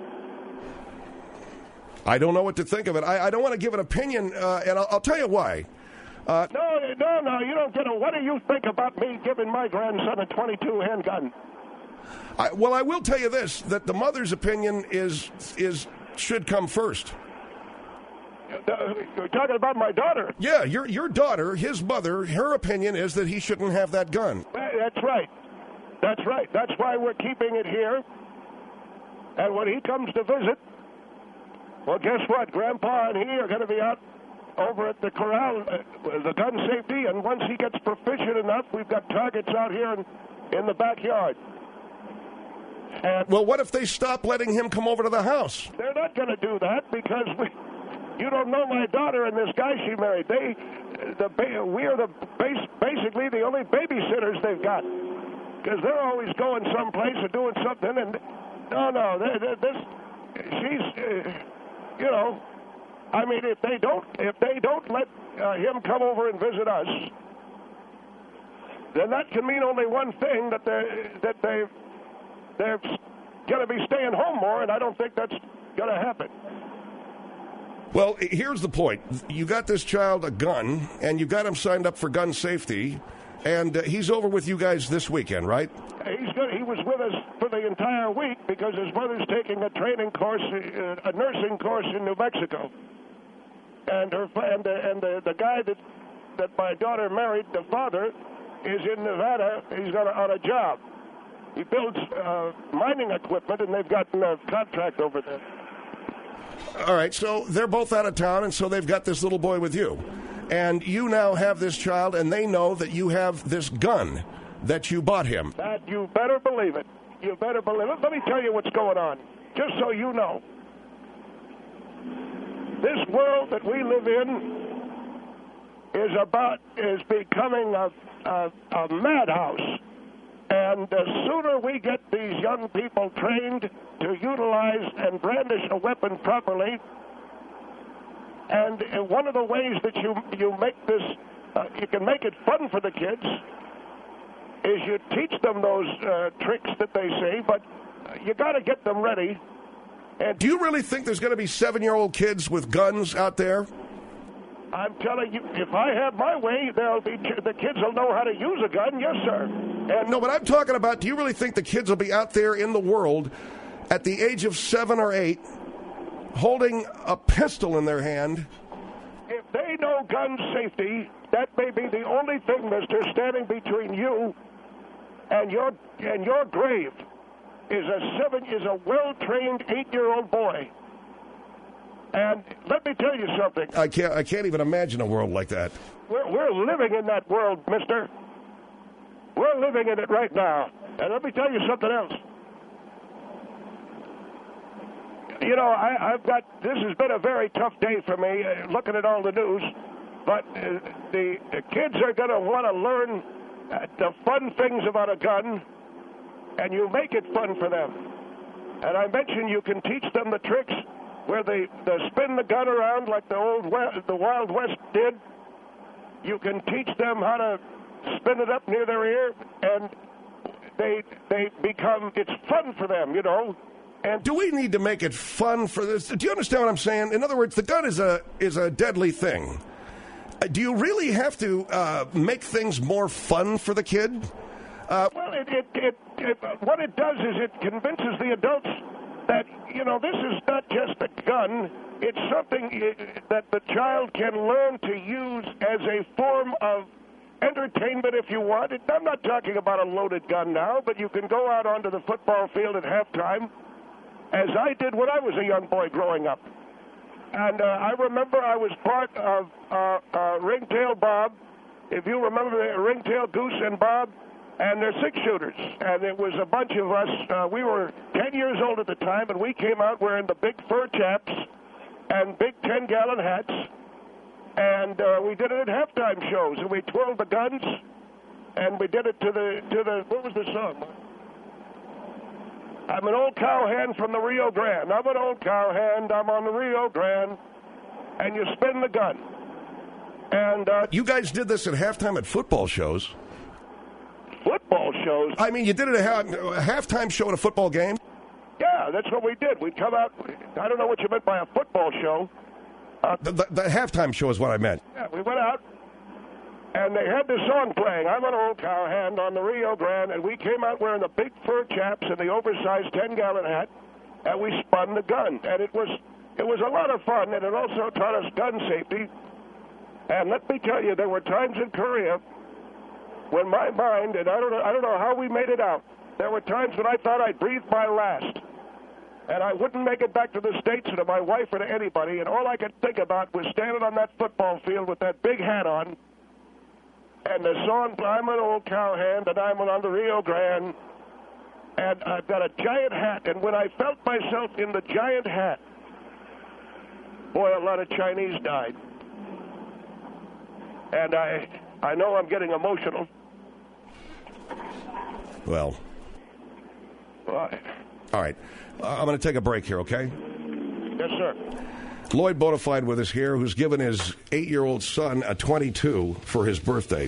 I don't know what to think of it. I don't want to give an opinion, and I'll tell you why. No, you don't get it. What do you think about me giving my grandson a .22 handgun? I will tell you this, that the mother's opinion should come first. You're talking about my daughter? Yeah, your daughter, his mother, her opinion is that he shouldn't have that gun. That's right. That's why we're keeping it here. And when he comes to visit, well, guess what? Grandpa and he are going to be out over at the corral, the gun safety, and once he gets proficient enough, we've got targets out here in the backyard. And well, what if they stop letting him come over to the house? They're not going to do that because you don't know my daughter and this guy she married. We're basically the only babysitters they've got because they're always going someplace or doing something. And she's. I mean, if they don't let him come over and visit us, then that can mean only one thing, that they're going to be staying home more, and I don't think that's going to happen. Well, here's the point. You got this child a gun, and you got him signed up for gun safety, and he's over with you guys this weekend, right? He's good. He was with us for the entire week because his mother's taking a training course, a nursing course in New Mexico, and the guy that my daughter married, the father, is in Nevada. He's on a job. He builds mining equipment, and they've got a contract over there. All right, so they're both out of town, and so they've got this little boy with you. And you now have this child, and they know that you have this gun that you bought him. That you better believe it. You better believe it. Let me tell you what's going on, just so you know. This world that we live in is becoming a madhouse. And the sooner we get these young people trained to utilize and brandish a weapon properly, and one of the ways that you make this, you can make it fun for the kids, is you teach them those tricks that they say, but you got to get them ready. And do you really think there's going to be 7-year-old kids with guns out there? I'm telling you, if I have my way, the kids will know how to use a gun. Yes, sir. And no, but I'm talking about, do you really think the kids will be out there in the world at the age of 7 or 8 holding a pistol in their hand? If they know gun safety, that may be the only thing, mister, standing between you and your grave is a well-trained 8-year-old boy. And let me tell you something. I can't even imagine a world like that. We're living in that world, mister. We're living in it right now. And let me tell you something else. You know, this has been a very tough day for me, looking at all the news. But the kids are going to want to learn the fun things about a gun, and you make it fun for them. And I mentioned you can teach them the tricks where they spin the gun around like the Wild West did. You can teach them how to spin it up near their ear, and they become, it's fun for them, you know. And do we need to make it fun for this? Do you understand what I'm saying? In other words, the gun is a deadly thing. Do you really have to make things more fun for the kid? Well, what it does is it convinces the adults that, you know, this is not just a gun. It's something that the child can learn to use as a form of entertainment if you want. I'm not talking about a loaded gun now, but you can go out onto the football field at halftime, as I did when I was a young boy growing up. And I remember I was part of Ringtail Bob, if you remember the Ringtail Goose and Bob, and their six-shooters. And it was a bunch of us. We were 10 years old at the time, and we came out wearing the big fur chaps and big 10-gallon hats. And we did it at halftime shows, and we twirled the guns, and we did it to the what was the song? I'm an old cowhand from the Rio Grande. I'm an old cowhand. I'm on the Rio Grande. And you spin the gun. And you guys did this at halftime at football shows. Football shows? I mean, you did it at a halftime show at a football game? Yeah, that's what we did. We'd come out. I don't know what you meant by a football show. The halftime show is what I meant. Yeah, we went out, and they had this song playing, I'm an old cowhand on the Rio Grande, and we came out wearing the big fur chaps and the oversized 10-gallon hat, and we spun the gun. And it was a lot of fun, and it also taught us gun safety. And let me tell you, there were times in Korea when my mind, and I don't know how we made it out, there were times when I thought I'd breathe my last. And I wouldn't make it back to the States or to my wife or to anybody, and all I could think about was standing on that football field with that big hat on, and the song, I'm an old cowhand, and I'm on the Rio Grande, and I've got a giant hat, and when I felt myself in the giant hat, boy, a lot of Chinese died. And I know I'm getting emotional. Well. All right. I'm going to take a break here, okay? Yes, sir. Lloyd Bonafide with us here, who's given his 8-year-old son a .22 for his birthday.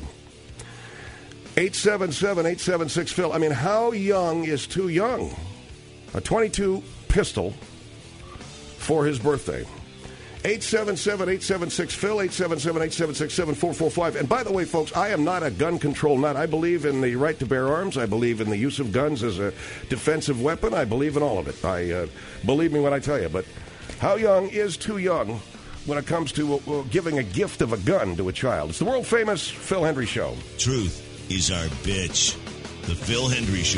877-876-PHIL. I mean, how young is too young? A .22 pistol for his birthday. 877-876-PHIL, 877-876-7445. And by the way, folks, I am not a gun control nut. I believe in the right to bear arms. I believe in the use of guns as a defensive weapon. I believe in all of it. Believe me when I tell you. But how young is too young when it comes to giving a gift of a gun to a child? It's the world-famous Phil Hendrie Show. Truth is our bitch. The Phil Hendrie Show.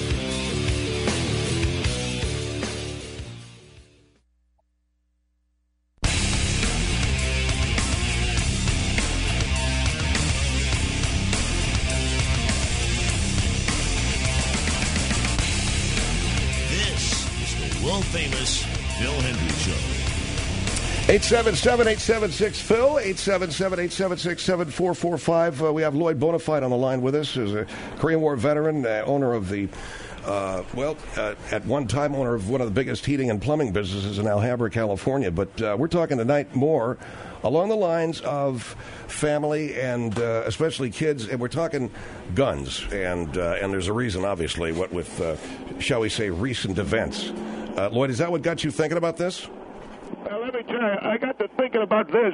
Famous Phil Hendrie Show. 877-876-PHIL, 877-876-7445. We have Lloyd Bonafide on the line with us, who's a Korean War veteran, owner of the, at one time owner of one of the biggest heating and plumbing businesses in Alhambra, California. But we're talking tonight more along the lines of family and especially kids, and we're talking guns. And there's a reason, obviously, what with, shall we say, recent events. Lloyd, is that what got you thinking about this? Well, let me tell you, I got to thinking about this.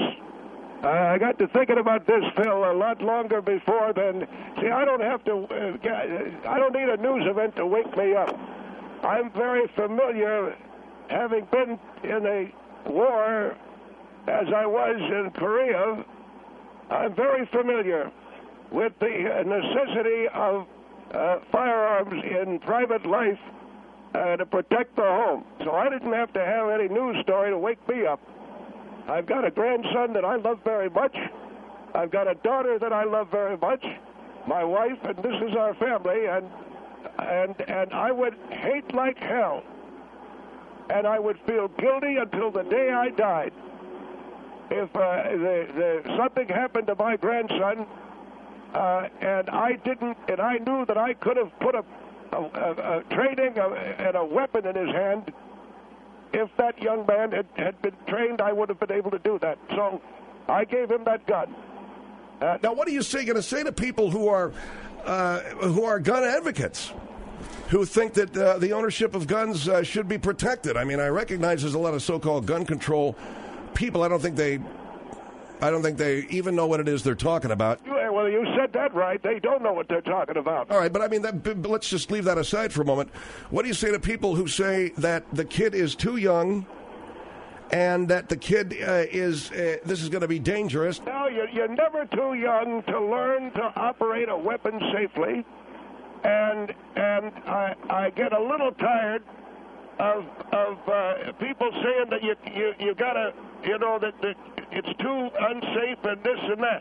Phil, a lot longer before then. See, I don't have to, I don't need a news event to wake me up. I'm very familiar, having been in a war as I was in Korea, I'm very familiar with the necessity of firearms in private life to protect the home. So I didn't have to have any news story to wake me up. I've got a grandson that I love very much. I've got a daughter that I love very much, my wife, and this is our family, and I would hate like hell, and I would feel guilty until the day I died if something happened to my grandson, and I knew that I could have put a training and a weapon in his hand. If that young man had been trained, I would have been able to do that. So I gave him that gun. Now, what are you going to say to people who are gun advocates, who think that the ownership of guns should be protected? I mean, I recognize there's a lot of so-called gun control people. I don't think they even know what it is they're talking about. Well, you said that right. They don't know what they're talking about. All right, but I mean, let's just leave that aside for a moment. What do you say to people who say that the kid is too young and that the kid this is going to be dangerous. No, you're never too young to learn to operate a weapon safely, and I get a little tired of people saying that you gotta, that it's too unsafe and this and that.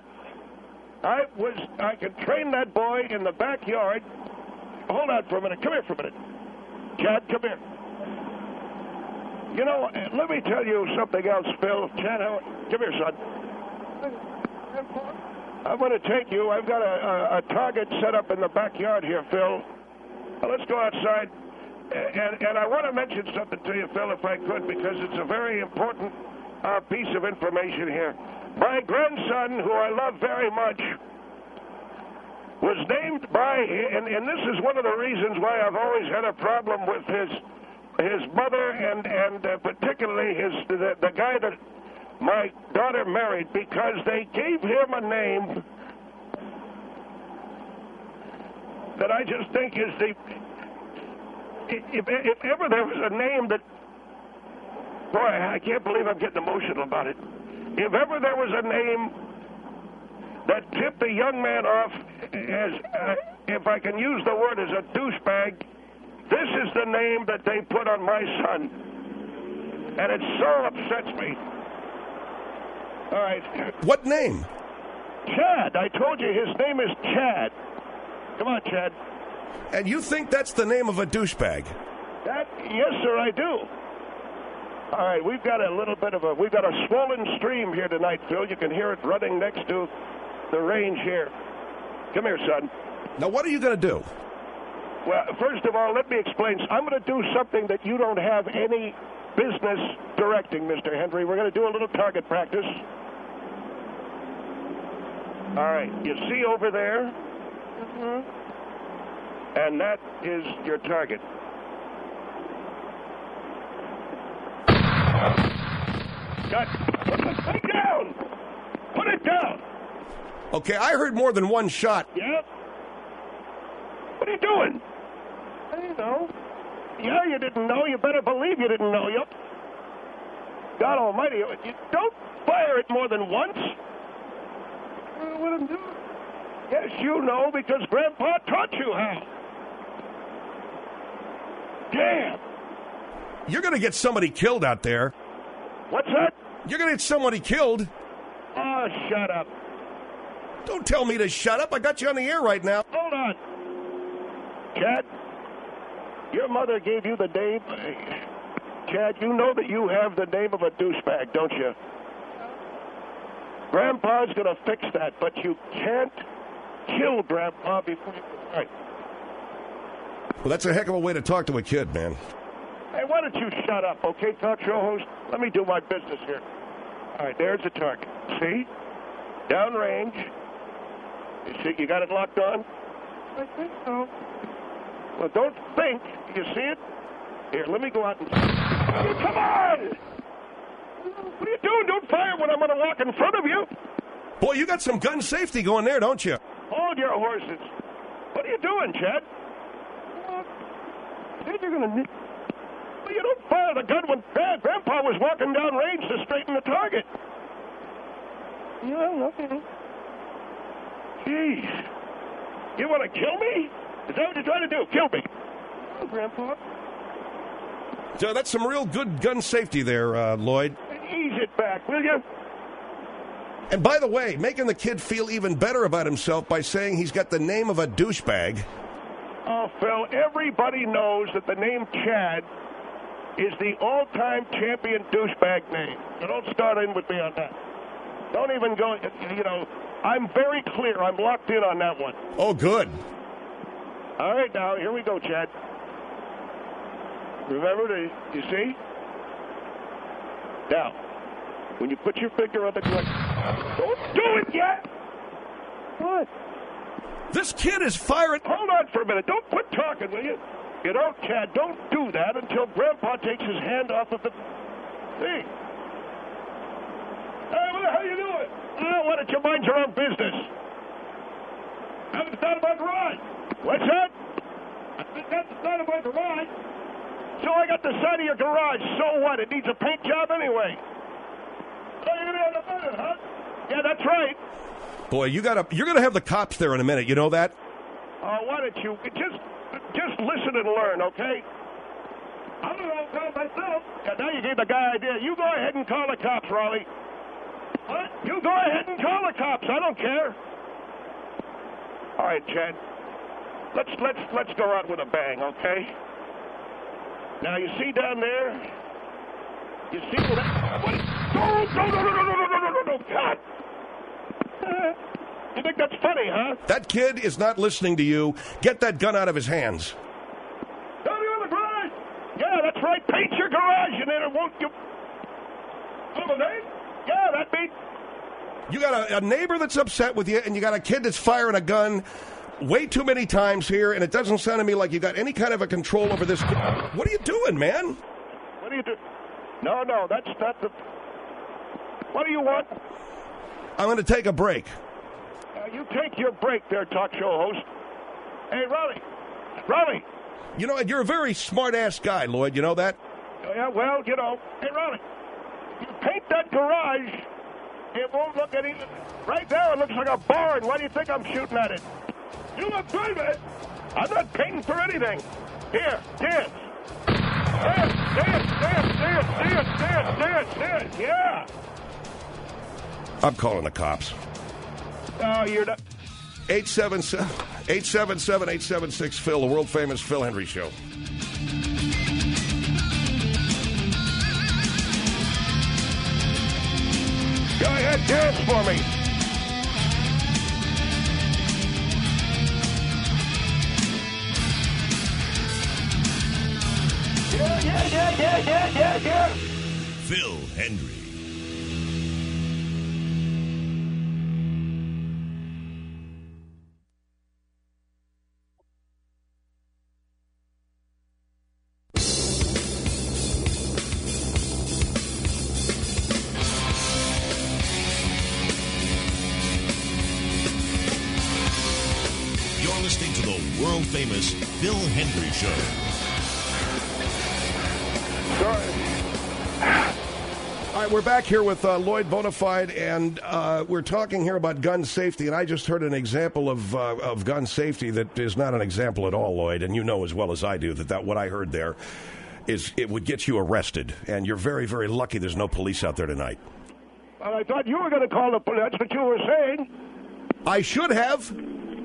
I could train that boy in the backyard. Hold on for a minute. Come here for a minute. Chad, come here. Let me tell you something else, Phil. Chad, come here, son. I'm going to take you. I've got a target set up in the backyard here, Phil. Let's go outside. And I want to mention something to you, Phil, if I could, because it's a very important piece of information here. My grandson, who I love very much, was named by, and this is one of the reasons why I've always had a problem with his mother and particularly the guy that my daughter married, because they gave him a name that I just think is if ever there was a name that, boy, I can't believe I'm getting emotional about it. If ever there was a name that tipped a young man off as, if I can use the word, as a douchebag, this is the name that they put on my son. And it so upsets me. All right. What name? Chad. I told you his name is Chad. Come on, Chad. And you think that's the name of a douchebag? Yes, sir, I do. All right, we've got a swollen stream here tonight, Phil. You can hear it running next to the range here. Come here, son. Now, what are you going to do? Well, first of all, let me explain. I'm going to do something that you don't have any business directing, Mr. Henry. We're going to do a little target practice. All right, you see over there? Mm-hmm. And that is your target. Put it down! Put it down! Okay, I heard more than one shot. Yep. What are you doing? I didn't know. Yeah, you didn't know. You better believe you didn't know. Yep. God almighty, you don't fire it more than once. I don't know what I'm doing. Yes, you know, because Grandpa taught you how. Damn. You're going to get somebody killed out there. What's that? You're going to get somebody killed. Oh, shut up. Don't tell me to shut up. I got you on the air right now. Hold on. Chad, your mother gave you the name. Chad, you know that you have the name of a douchebag, don't you? Grandpa's going to fix that, but you can't kill Grandpa before you can fight. Well, that's a heck of a way to talk to a kid, man. Hey, why don't you shut up, okay, talk show host? Let me do my business here. All right, there's the target. See? Downrange. You see, you got it locked on? I think so. Well, don't think. You see it? Here, let me go out and... Come on! What are you doing? Don't fire when I'm going to walk in front of you. Boy, you got some gun safety going there, don't you? Hold your horses. What are you doing, Chad? Chad, you're going to... Well, you don't fire the gun when Grandpa was walking down range to straighten the target. Yeah, okay. Jeez. You want to kill me? Is that what you're trying to do? Kill me? Oh, Grandpa. So that's some real good gun safety there, Lloyd. Ease it back, will you? And by the way, making the kid feel even better about himself by saying he's got the name of a douchebag. Oh, Phil, everybody knows that the name Chad is the all-time champion douchebag name. So don't start in with me on that. Don't even go, I'm very clear. I'm locked in on that one. Oh, good. All right, now, here we go, Chad. Remember, you see? Now, when you put your finger on the gun, don't do it yet! What? This kid is firing... Hold on for a minute. Don't quit talking, will you? Chad, don't do that until Grandpa takes his hand off of the thing. Hey, what the hell are you doing? Oh, why don't you mind your own business? I haven't thought about garage. What's that? I think that's the start of my garage. So I got the side of your garage. So what? It needs a paint job anyway. Oh, you're gonna have the minute, huh? Yeah, that's right. Boy, you're gonna have the cops there in a minute. You know that? Why don't you just listen and learn, okay? I'm gonna call myself. Yeah, now you gave the guy idea. You go ahead and call the cops, Raleigh. What? You go ahead and call the cops. I don't care. All right, Chad. Let's go out with a bang, okay? Now you see down there. You see that? What? No! God! You think that's funny, huh? That kid is not listening to you. Get that gun out of his hands. Down here in the garage. Yeah, that's right. Paint your garage, and then it won't. You. Yeah, that beat. You got a neighbor that's upset with you, and you got a kid that's firing a gun way too many times here, and it doesn't sound to me like you got any kind of a control over this kid. What are you doing, man? What are you doing? No, that's not the. What do you want? I'm going to take a break. You take your break there, talk show host. Hey, Raleigh. You know, you're a very smart-ass guy, Lloyd. You know that? Yeah, well, you know. Hey, Raleigh, you paint that garage, it won't look any... Right now, it looks like a barn. Why do you think I'm shooting at it? You look good at it. I'm not painting for anything. Here, dance. Dance. Yeah. I'm calling the cops. Oh, you're not... 877-876-PHIL, the world-famous Phil Hendry Show. Go ahead, dance for me. Yeah. Phil Hendry. Listening to the world-famous Phil Hendry Show. All right, we're back here with Lloyd Bonafide, and we're talking here about gun safety, and I just heard an example of gun safety that is not an example at all, Lloyd, and you know as well as I do that what I heard there is it would get you arrested, and you're very, very lucky there's no police out there tonight. Well, I thought you were going to call the police. That's what you were saying. I should have.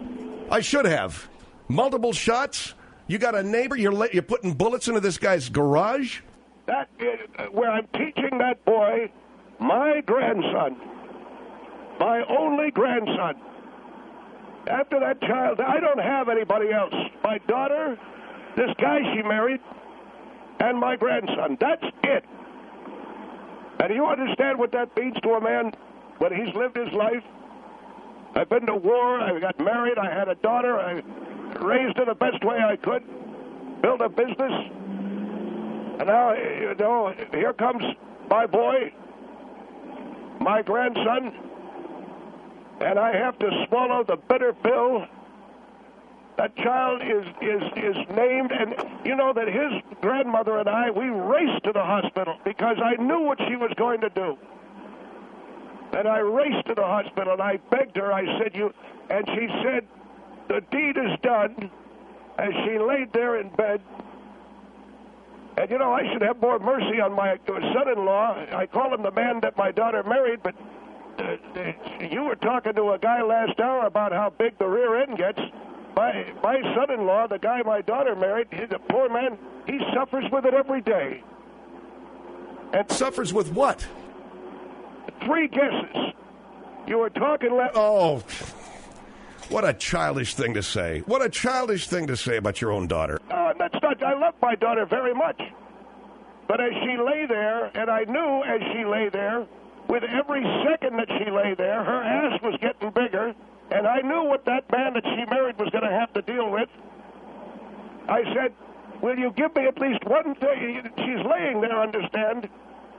Multiple shots. You got a neighbor. You're putting bullets into this guy's garage. That is where I'm teaching that boy, my grandson, my only grandson. After that child, I don't have anybody else. My daughter, this guy she married, and my grandson. That's it. And do you understand what that means to a man when he's lived his life? I've been to war, I got married, I had a daughter, I raised her the best way I could, built a business, and now, you know, here comes my boy, my grandson, and I have to swallow the bitter pill. That child is named, and you know that his grandmother and I, we raced to the hospital because I knew what she was going to do. And I raced to the hospital, and I begged her, I said, and she said, the deed is done, as she laid there in bed. And, you know, I should have more mercy on my son-in-law. I call him the man that my daughter married, but you were talking to a guy last hour about how big the rear end gets. My son-in-law, the guy my daughter married, the poor man, he suffers with it every day. And suffers with what? 3 guesses. You were talking Oh, what a childish thing to say. What a childish thing to say about your own daughter. That's not... I love my daughter very much. But as she lay there, and I knew as she lay there, with every second that she lay there, her ass was getting bigger, and I knew what that man that she married was going to have to deal with. I said, will you give me at least one thing? She's laying there, understand?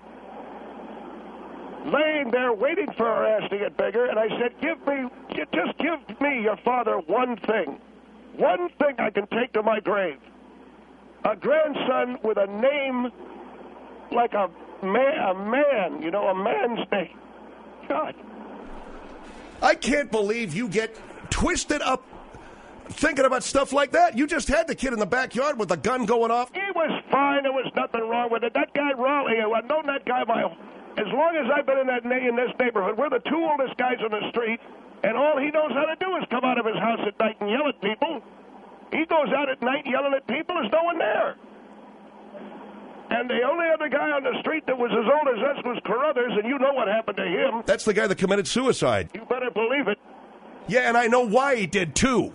Laying there waiting for her ass to get bigger, and I said, just give me, your father, one thing. One thing I can take to my grave. a grandson with a name like a man, you know, a man's name. God. I can't believe you get twisted up thinking about stuff like that. You just had the kid in the backyard with a gun going off. He was fine. There was nothing wrong with it. That guy, Raleigh, I've known that guy as long as I've been in this neighborhood. We're the two oldest guys on the street, and all he knows how to do is come out of his house at night and yell at people. He goes out at night yelling at people. There's no one there. And the only other guy on the street that was as old as us was Carruthers, and you know what happened to him. That's the guy that committed suicide. You better believe it. Yeah, and I know why he did, too.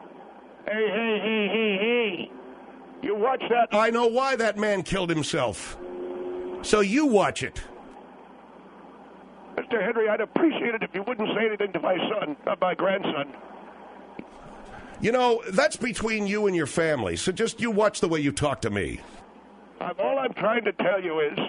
Hey. You watch that. I know why that man killed himself. So you watch it. Mr. Henry, I'd appreciate it if you wouldn't say anything to my grandson. You know, that's between you and your family, so just you watch the way you talk to me. All I'm trying to tell you is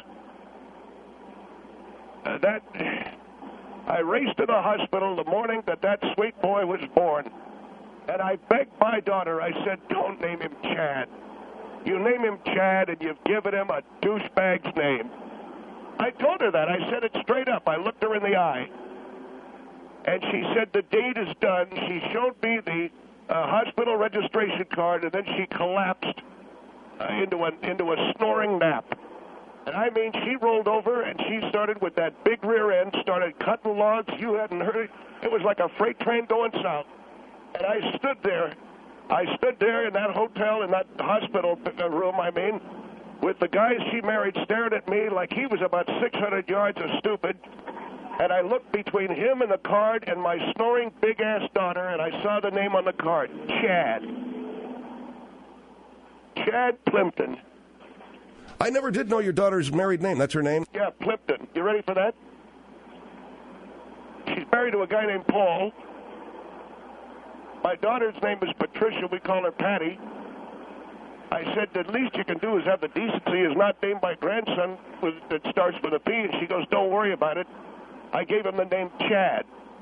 that I raced to the hospital the morning that sweet boy was born, and I begged my daughter, I said, don't name him Chad. You name him Chad, and you've given him a douchebag's name. I told her that. I said it straight up. I looked her in the eye, and she said, the deed is done. She showed me the hospital registration card, and then she collapsed into a snoring nap. And I mean, she rolled over, and she started with that big rear end, started cutting logs. You hadn't heard it. It was like a freight train going south. And I stood there in that hotel, in that hospital room, with the guys she married staring at me like he was about 600 yards of stupid. And I looked between him and the card and my snoring big-ass daughter, and I saw the name on the card, Chad. Chad Plimpton. I never did know your daughter's married name. That's her name? Yeah, Plimpton. You ready for that? She's married to a guy named Paul. My daughter's name is Patricia. We call her Patty. I said, the least you can do is have the decency is not name my grandson that starts with a P. And she goes, don't worry about it. I gave him the name Chad.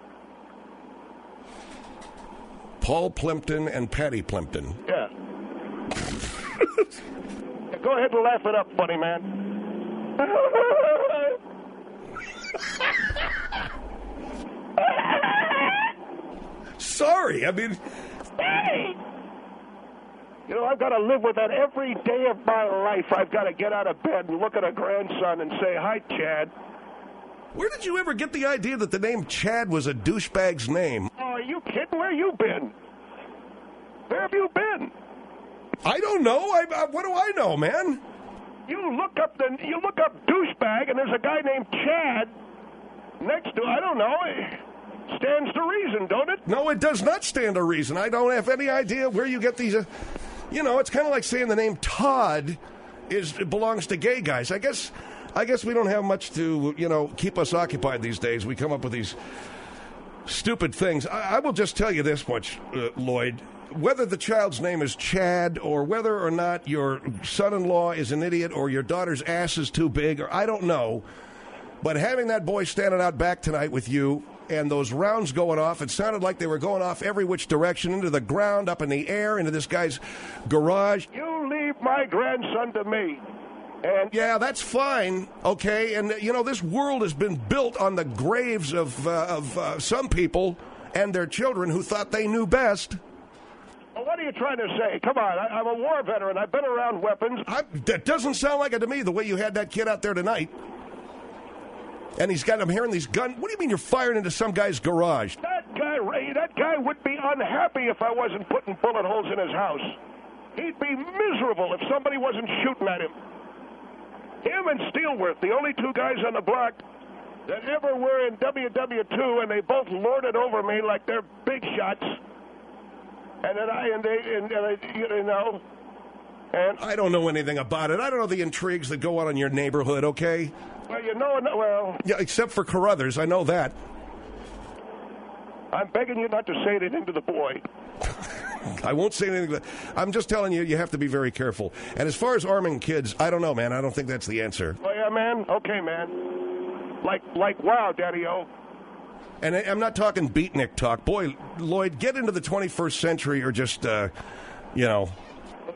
Paul Plimpton and Patty Plimpton. Yeah. Go ahead and laugh it up, funny man. Sorry, I mean... Hey! You know, I've got to live with that every day of my life. I've got to get out of bed and look at a grandson and say, hi, Chad. Where did you ever get the idea that the name Chad was a douchebag's name? Oh, are you kidding? Where you been? Where have you been? I don't know. What do I know, man? You look up douchebag, and there's a guy named Chad next to. I don't know. It stands to reason, don't it? No, it does not stand to reason. I don't have any idea where you get these. You know, it's kind of like saying the name Todd belongs to gay guys. I guess we don't have much to keep us occupied these days. We come up with these stupid things. I will just tell you this much, Lloyd. Whether the child's name is Chad or whether or not your son-in-law is an idiot or your daughter's ass is too big, or I don't know, but having that boy standing out back tonight with you and those rounds going off, it sounded like they were going off every which direction, into the ground, up in the air, into this guy's garage. You leave my grandson to me. And yeah, that's fine, okay? And, this world has been built on the graves of some people and their children who thought they knew best. Well, what are you trying to say? Come on, I'm a war veteran. I've been around weapons. That doesn't sound like it to me, the way you had that kid out there tonight. And I'm hearing these guns. What do you mean you're firing into some guy's garage? That guy would be unhappy if I wasn't putting bullet holes in his house. He'd be miserable if somebody wasn't shooting at him. Him and Steelworth, the only two guys on the block that ever were in WW2, and they both lorded over me like they're big shots. And then I don't know anything about it. I don't know the intrigues that go on in your neighborhood, okay? Well, yeah, except for Carruthers, I know that. I'm begging you not to say anything to the boy. I won't say anything. I'm just telling you, you have to be very careful. And as far as arming kids, I don't know, man. I don't think that's the answer. Oh, yeah, man? Okay, man. Like wow, Daddy-O. And I'm not talking beatnik talk. Boy, Lloyd, get into the 21st century or just, Yeah,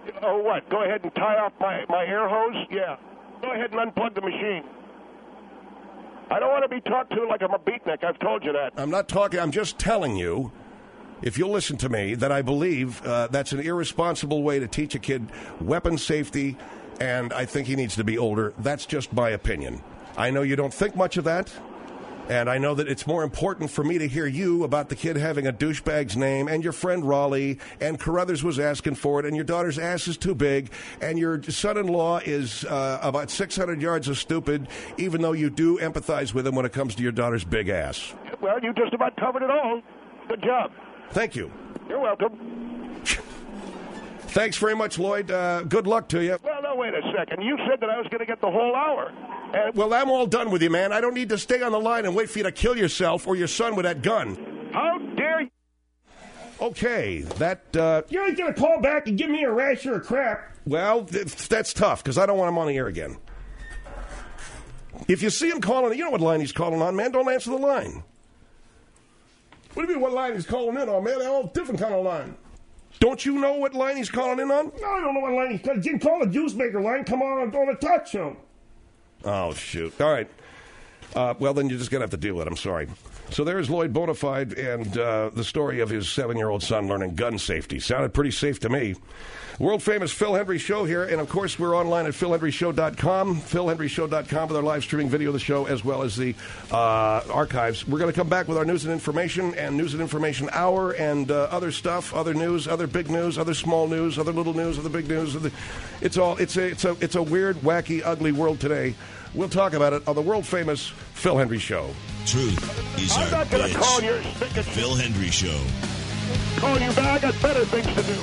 Oh, what? Go ahead and tie off my air hose? Yeah. Go ahead and unplug the machine. I don't want to be talked to like I'm a beatnik. I've told you that. I'm not talking. I'm just telling you, if you'll listen to me, that I believe that's an irresponsible way to teach a kid weapon safety, and I think he needs to be older. That's just my opinion. I know you don't think much of that, and I know that it's more important for me to hear you about the kid having a douchebag's name, and your friend Raleigh, and Carruthers was asking for it, and your daughter's ass is too big, and your son-in-law is about 600 yards of stupid, even though you do empathize with him when it comes to your daughter's big ass. Well, you just about covered it all. Good job. Thank you. You're welcome. Thanks very much, Lloyd. Good luck to you. Well, no, wait a second. You said that I was going to get the whole hour. Well, I'm all done with you, man. I don't need to stay on the line and wait for you to kill yourself or your son with that gun. How dare you? Okay, that... You ain't going to call back and give me a rasher of crap. Well, that's tough, because I don't want him on the air again. If you see him calling... You know what line he's calling on, man. Don't answer the line. What do you mean what line he's calling in on, man? They're all different kind of line. Don't you know what line he's calling in on? No, I don't know what line he's calling. He didn't call the juice maker line. Come on a talk show. Oh, shoot. All right. Well, then you're just going to have to deal with it. I'm sorry. So there's Lloyd Bonafide and the story of his 7-year-old son learning gun safety. Sounded pretty safe to me. World-famous Phil Hendrie Show here. And, of course, we're online at philhendrieshow.com, philhendrieshow.com with our live streaming video of the show as well as the archives. We're going to come back with our news and information hour and other stuff, other news, other big news, other small news, other little news, other big news. It's a weird, wacky, ugly world today. We'll talk about it on the world-famous Phil Hendrie Show. Truth is I'm our not going to bitch. call your stick Phil Hendrie Show. Call you back. I got better things to do.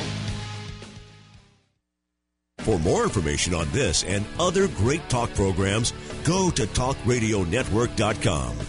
For more information on this and other great talk programs, go to talkradionetwork.com.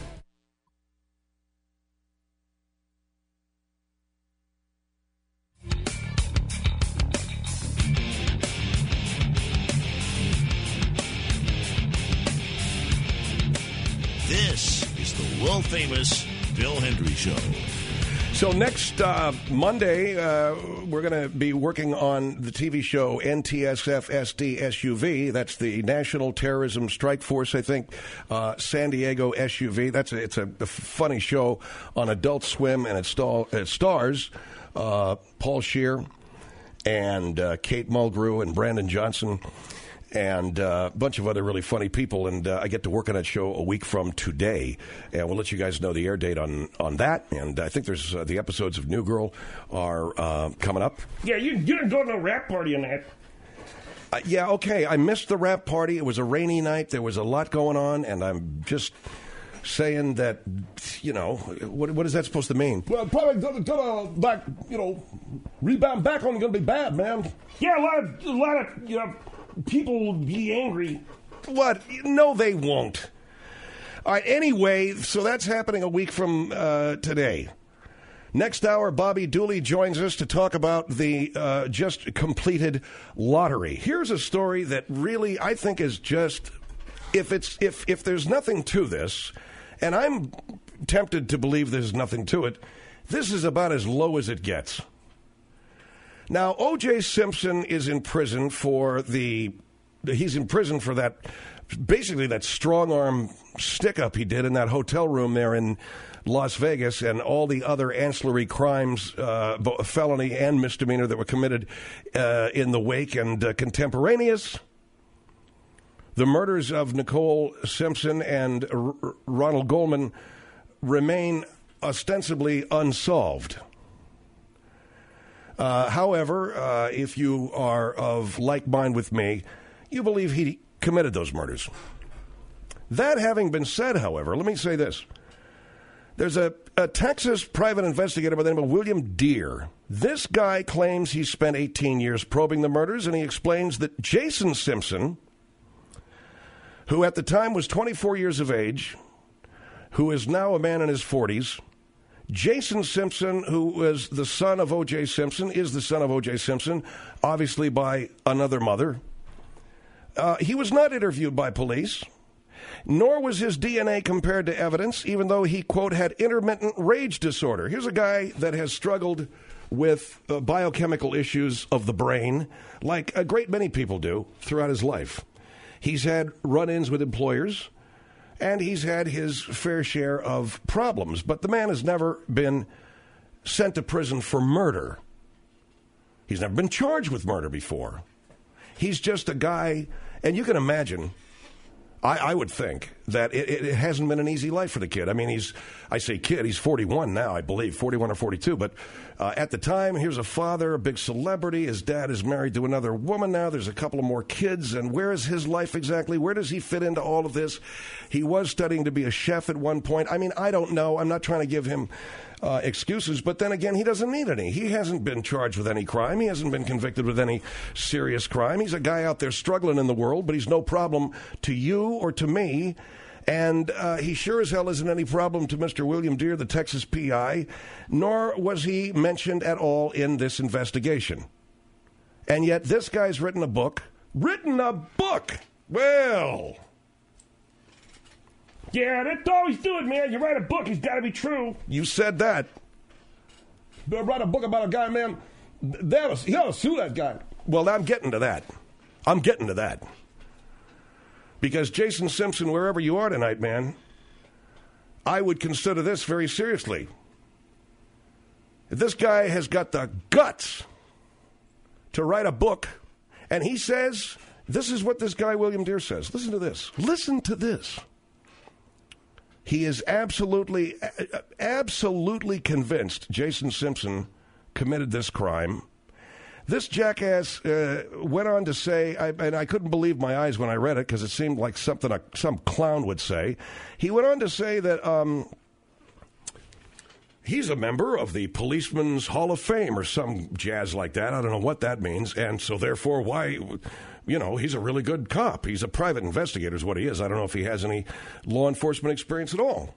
This is the world-famous Phil Hendrie Show. So next Monday, we're going to be working on the TV show NTSF-SD SUV. That's the National Terrorism Strike Force, I think, San Diego SUV. It's a funny show on Adult Swim, and it stars Paul Scheer and Kate Mulgrew and Brandon Johnson and a bunch of other really funny people. And I get to work on that show a week from today. And we'll let you guys know the air date on that. And I think there's the episodes of New Girl are coming up. Yeah, you didn't go to no rap party on that. Yeah, okay. I missed the rap party. It was a rainy night. There was a lot going on. And I'm just saying that, you know, what is that supposed to mean? Well, probably gonna like, you know, rebound back on gonna be bad, man. Yeah, a lot of you know, people will be angry. What? No, they won't. All right, anyway, so that's happening a week from today. Next hour, Bobby Dooley joins us to talk about the just completed lottery. Here's a story that really, I think, is just, if there's nothing to this, and I'm tempted to believe there's nothing to it, this is about as low as it gets. Now, O.J. Simpson is in prison for he's in prison for that, basically that strong-arm stick-up he did in that hotel room there in Las Vegas and all the other ancillary crimes, felony and misdemeanor that were committed in the wake and contemporaneous. The murders of Nicole Simpson and Ronald Goldman remain ostensibly unsolved. However, if you are of like mind with me, you believe he committed those murders. That having been said, however, let me say this. There's a Texas private investigator by the name of William Deere. This guy claims he spent 18 years probing the murders, and he explains that Jason Simpson, who at the time was 24 years of age, who is now a man in his 40s, Jason Simpson, who was the son of O.J. Simpson, is the son of O.J. Simpson, obviously by another mother. He was not interviewed by police, nor was his DNA compared to evidence, even though he, quote, had intermittent rage disorder. Here's a guy that has struggled with biochemical issues of the brain, like a great many people do throughout his life. He's had run-ins with employers, and he's had his fair share of problems. But the man has never been sent to prison for murder. He's never been charged with murder before. He's just a guy, and you can imagine, I would think, that it hasn't been an easy life for the kid. I mean, I say kid, he's 41 now, I believe, 41 or 42. But at the time, here's a father, a big celebrity. His dad is married to another woman now. There's a couple of more kids. And where is his life exactly? Where does he fit into all of this? He was studying to be a chef at one point. I mean, I don't know. I'm not trying to give him excuses, but then again, he doesn't need any. He hasn't been charged with any crime. He hasn't been convicted with any serious crime. He's a guy out there struggling in the world, but he's no problem to you or to me. And he sure as hell isn't any problem to Mr. William Deere, the Texas PI, nor was he mentioned at all in this investigation. And yet this guy's written a book. Written a book! Well... Yeah, that's always do it, man. You write a book, it's got to be true. You said that. But write a book about a guy, man. He ought to sue that guy. Well, I'm getting to that. Because Jason Simpson, wherever you are tonight, man, I would consider this very seriously. If this guy has got the guts to write a book, and he says, this is what this guy William Deere says. Listen to this. Listen to this. He is absolutely convinced Jason Simpson committed this crime. This jackass went on to say, and I couldn't believe my eyes when I read it because it seemed like something some clown would say. He went on to say that he's a member of the Policeman's Hall of Fame or some jazz like that. I don't know what that means. And so therefore, why... You know, he's a really good cop. He's a private investigator is what he is. I don't know if he has any law enforcement experience at all.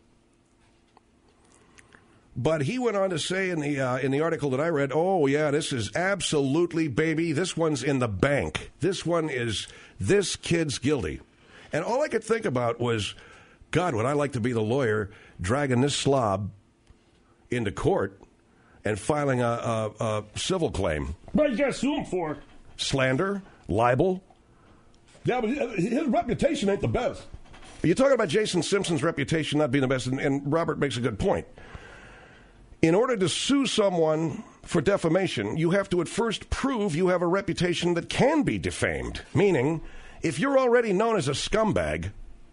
But he went on to say in the article that I read, oh, yeah, this is absolutely, baby, this one's in the bank. This kid's guilty. And all I could think about was, God, would I like to be the lawyer dragging this slob into court and filing a civil claim. What you got to sue him for? Slander? Libel? Yeah, but his reputation ain't the best. You're talking about Jason Simpson's reputation not being the best, and Robert makes a good point. In order to sue someone for defamation, you have to at first prove you have a reputation that can be defamed. Meaning, if you're already known as a scumbag,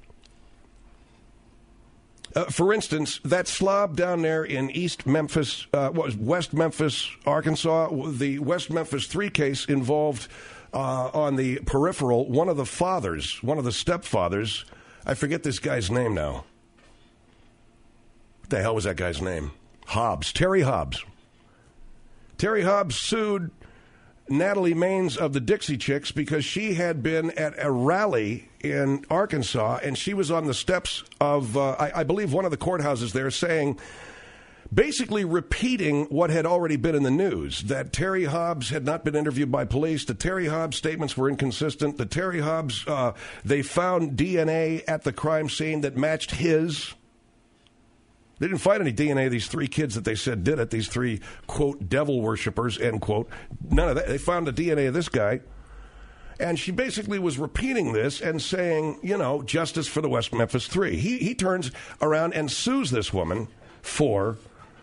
for instance, that slob down there in West Memphis, Arkansas, the West Memphis 3 case involved on the peripheral, one of the stepfathers, I forget this guy's name now. What the hell was that guy's name? Terry Hobbs. Terry Hobbs sued Natalie Maines of the Dixie Chicks because she had been at a rally in Arkansas, and she was on the steps of, I believe, one of the courthouses there saying, basically repeating what had already been in the news, that Terry Hobbs had not been interviewed by police, that Terry Hobbs' statements were inconsistent, that Terry Hobbs, they found DNA at the crime scene that matched his. They didn't find any DNA of these 3 kids that they said did it, these 3, quote, devil worshippers, end quote. None of that. They found the DNA of this guy. And she basically was repeating this and saying, you know, justice for the West Memphis 3. He turns around and sues this woman for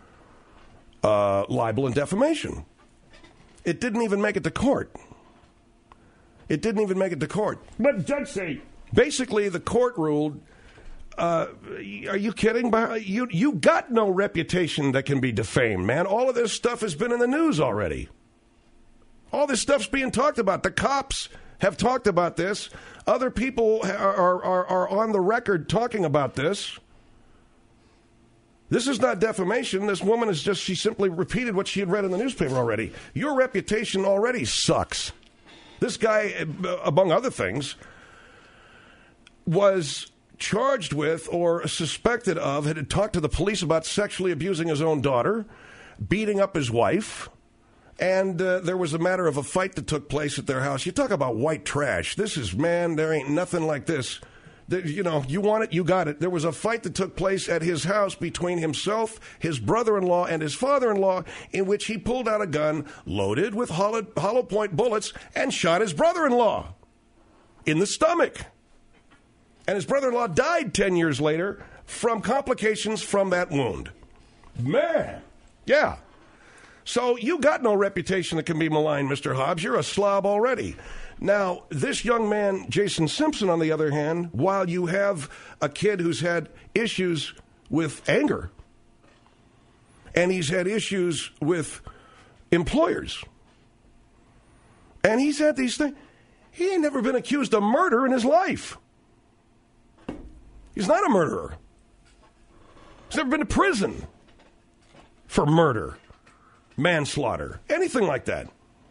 libel and defamation. It didn't even make it to court. What did the judge say? Basically, the court ruled, are you kidding? You got no reputation that can be defamed, man. All of this stuff has been in the news already. All this stuff's being talked about. The cops have talked about this. Other people are on the record talking about this. This is not defamation. This woman is she simply repeated what she had read in the newspaper already. Your reputation already sucks. This guy, among other things, was charged with or suspected of, had talked to the police about sexually abusing his own daughter, beating up his wife, and there was a matter of a fight that took place at their house. You talk about white trash. This is, man, there ain't nothing like this You want it, you got it. There was a fight that took place at his house between himself, his brother-in-law, and his father-in-law, in which he pulled out a gun loaded with hollow point bullets and shot his brother-in-law in the stomach. And his brother-in-law died 10 years later from complications from that wound. Man. Yeah. So you got no reputation that can be maligned, Mr. Hobbs. You're a slob already. Now, this young man, Jason Simpson, on the other hand, while you have a kid who's had issues with anger, and he's had issues with employers, and he's had these things, he ain't never been accused of murder in his life. He's not a murderer. He's never been to prison for murder, manslaughter, anything like that.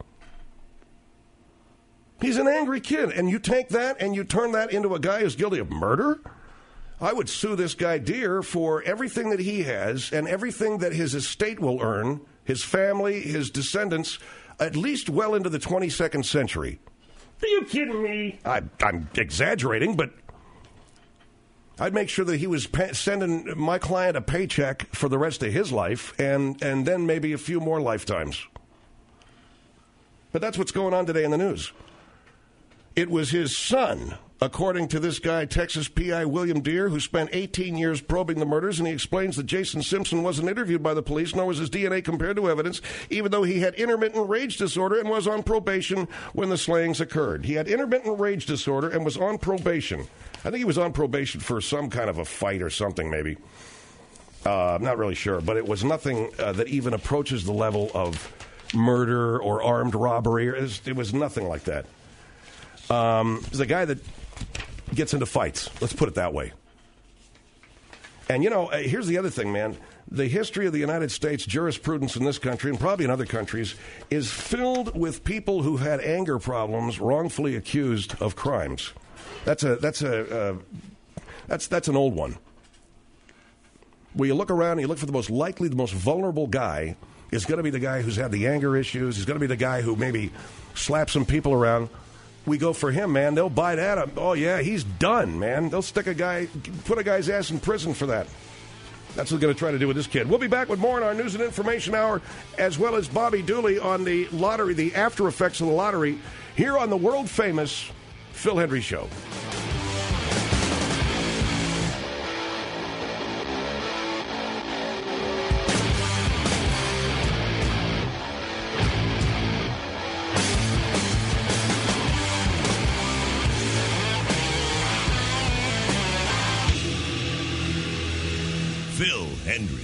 He's an angry kid, and you take that and you turn that into a guy who's guilty of murder? I would sue this guy dear for everything that he has and everything that his estate will earn, his family, his descendants, at least well into the 22nd century. Are you kidding me? I'm exaggerating, but I'd make sure that he was sending my client a paycheck for the rest of his life and then maybe a few more lifetimes. But that's what's going on today in the news. It was his son, according to this guy, Texas PI William Deere, who spent 18 years probing the murders, and he explains that Jason Simpson wasn't interviewed by the police, nor was his DNA compared to evidence, even though he had intermittent rage disorder and was on probation when the slayings occurred. He had intermittent rage disorder and was on probation. I think he was on probation for some kind of a fight or something, maybe. I'm not really sure, but it was nothing that even approaches the level of murder or armed robbery. It was nothing like that. He's a guy that gets into fights. Let's put it that way. And, here's the other thing, man. The history of the United States, jurisprudence in this country, and probably in other countries, is filled with people who had anger problems wrongfully accused of crimes. That's an old one. Where you look around and you look for the most likely, the most vulnerable guy is going to be the guy who's had the anger issues. He's going to be the guy who maybe slaps some people around. We go for him, man. They'll bite at him. Oh, yeah, he's done, man. They'll put a guy's ass in prison for that. That's what we're going to try to do with this kid. We'll be back with more in our News and Information Hour, as well as Bobby Dooley on the lottery, the after effects of the lottery, here on the world-famous Phil Hendrie Show. Phil Hendrie.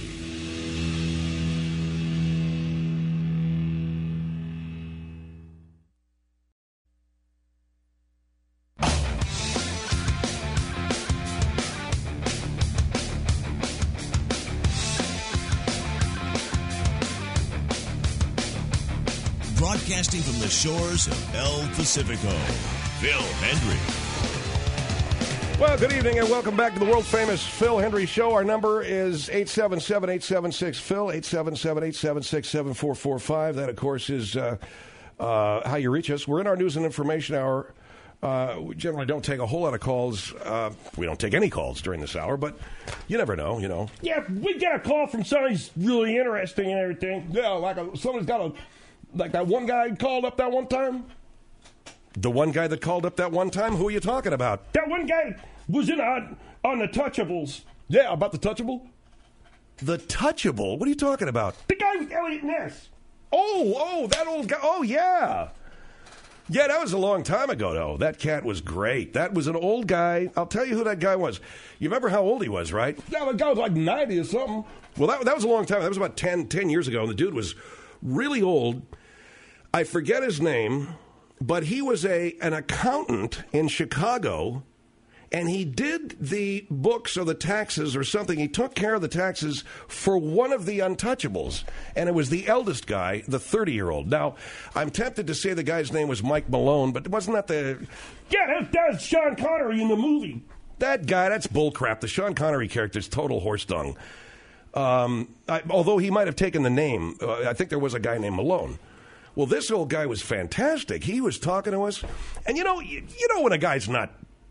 Broadcasting from the shores of El Pacifico, Phil Hendrie. Well, good evening and welcome back to the world-famous Phil Hendrie Show. Our number is 877-876-PHIL, 877-876-7445. That, of course, is how you reach us. We're in our News and Information Hour. We generally don't take a whole lot of calls. We don't take any calls during this hour, but you never know, Yeah, we get a call from somebody's really interesting and everything. Yeah, somebody's got like that one guy called up that one time. The one guy that called up that one time? Who are you talking about? That one guy was in on the Touchables. Yeah, about the Touchable? The Touchable? What are you talking about? The guy with Elliot Ness. Oh, that old guy. Oh, yeah. Yeah, that was a long time ago, though. That cat was great. That was an old guy. I'll tell you who that guy was. You remember how old he was, right? Yeah, the guy was like 90 or something. Well, that was a long time. That was about 10 years ago, and the dude was really old. I forget his name. But he was an accountant in Chicago, and he did the books or the taxes or something. He took care of the taxes for one of the Untouchables, and it was the eldest guy, the 30-year-old. Now, I'm tempted to say the guy's name was Mike Malone, but wasn't that the... Yeah, that's Sean Connery in the movie. That guy, that's bullcrap. The Sean Connery character's total horse dung. Although he might have taken the name, I think there was a guy named Malone. Well, this old guy was fantastic. He was talking to us. And you know when a guy's not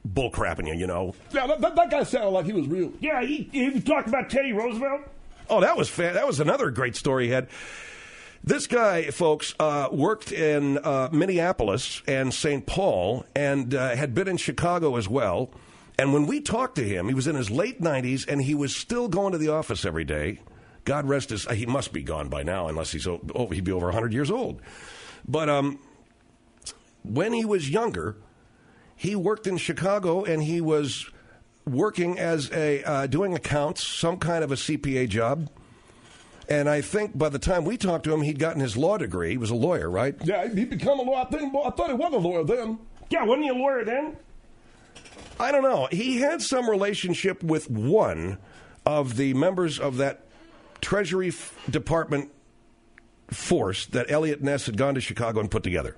bullcrapping you, you know. Yeah, that guy sounded like he was real. Yeah, he talked about Teddy Roosevelt. Oh, that was another great story he had. This guy, folks, worked in Minneapolis and St. Paul and had been in Chicago as well. And when we talked to him, he was in his late 90s, and he was still going to the office every day. God rest his... he must be gone by now, unless he'd be over 100 years old. But when he was younger, he worked in Chicago, and he was working as doing accounts, some kind of a CPA job. And I think by the time we talked to him, he'd gotten his law degree. He was a lawyer, right? Yeah, he'd become a lawyer. I thought he was a lawyer then. Yeah, wasn't he a lawyer then? I don't know. He had some relationship with one of the members of that Treasury Department force that Elliot Ness had gone to Chicago and put together.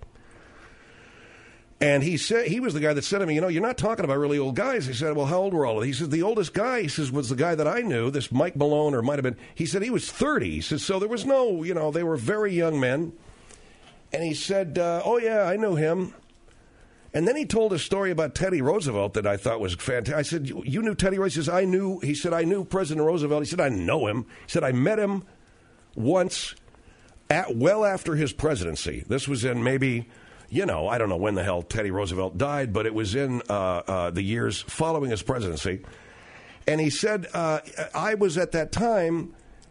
And he said he was the guy that said to me, you know, you're not talking about really old guys. He said, well, how old were all of them? He said, the oldest guy, he says, was the guy that I knew, this Mike Malone, or might have been, he said he was 30. He said, so there was no, you know, they were very young men. And he said, oh, yeah, I knew him. And then he told a story about Teddy Roosevelt that I thought was fantastic. I said, you knew Teddy Roosevelt? He said, I knew President Roosevelt. He said, I know him. He said, I met him once well after his presidency. This was in maybe... You know, I don't know when the hell Teddy Roosevelt died, but it was in the years following his presidency. And he said, I was at that time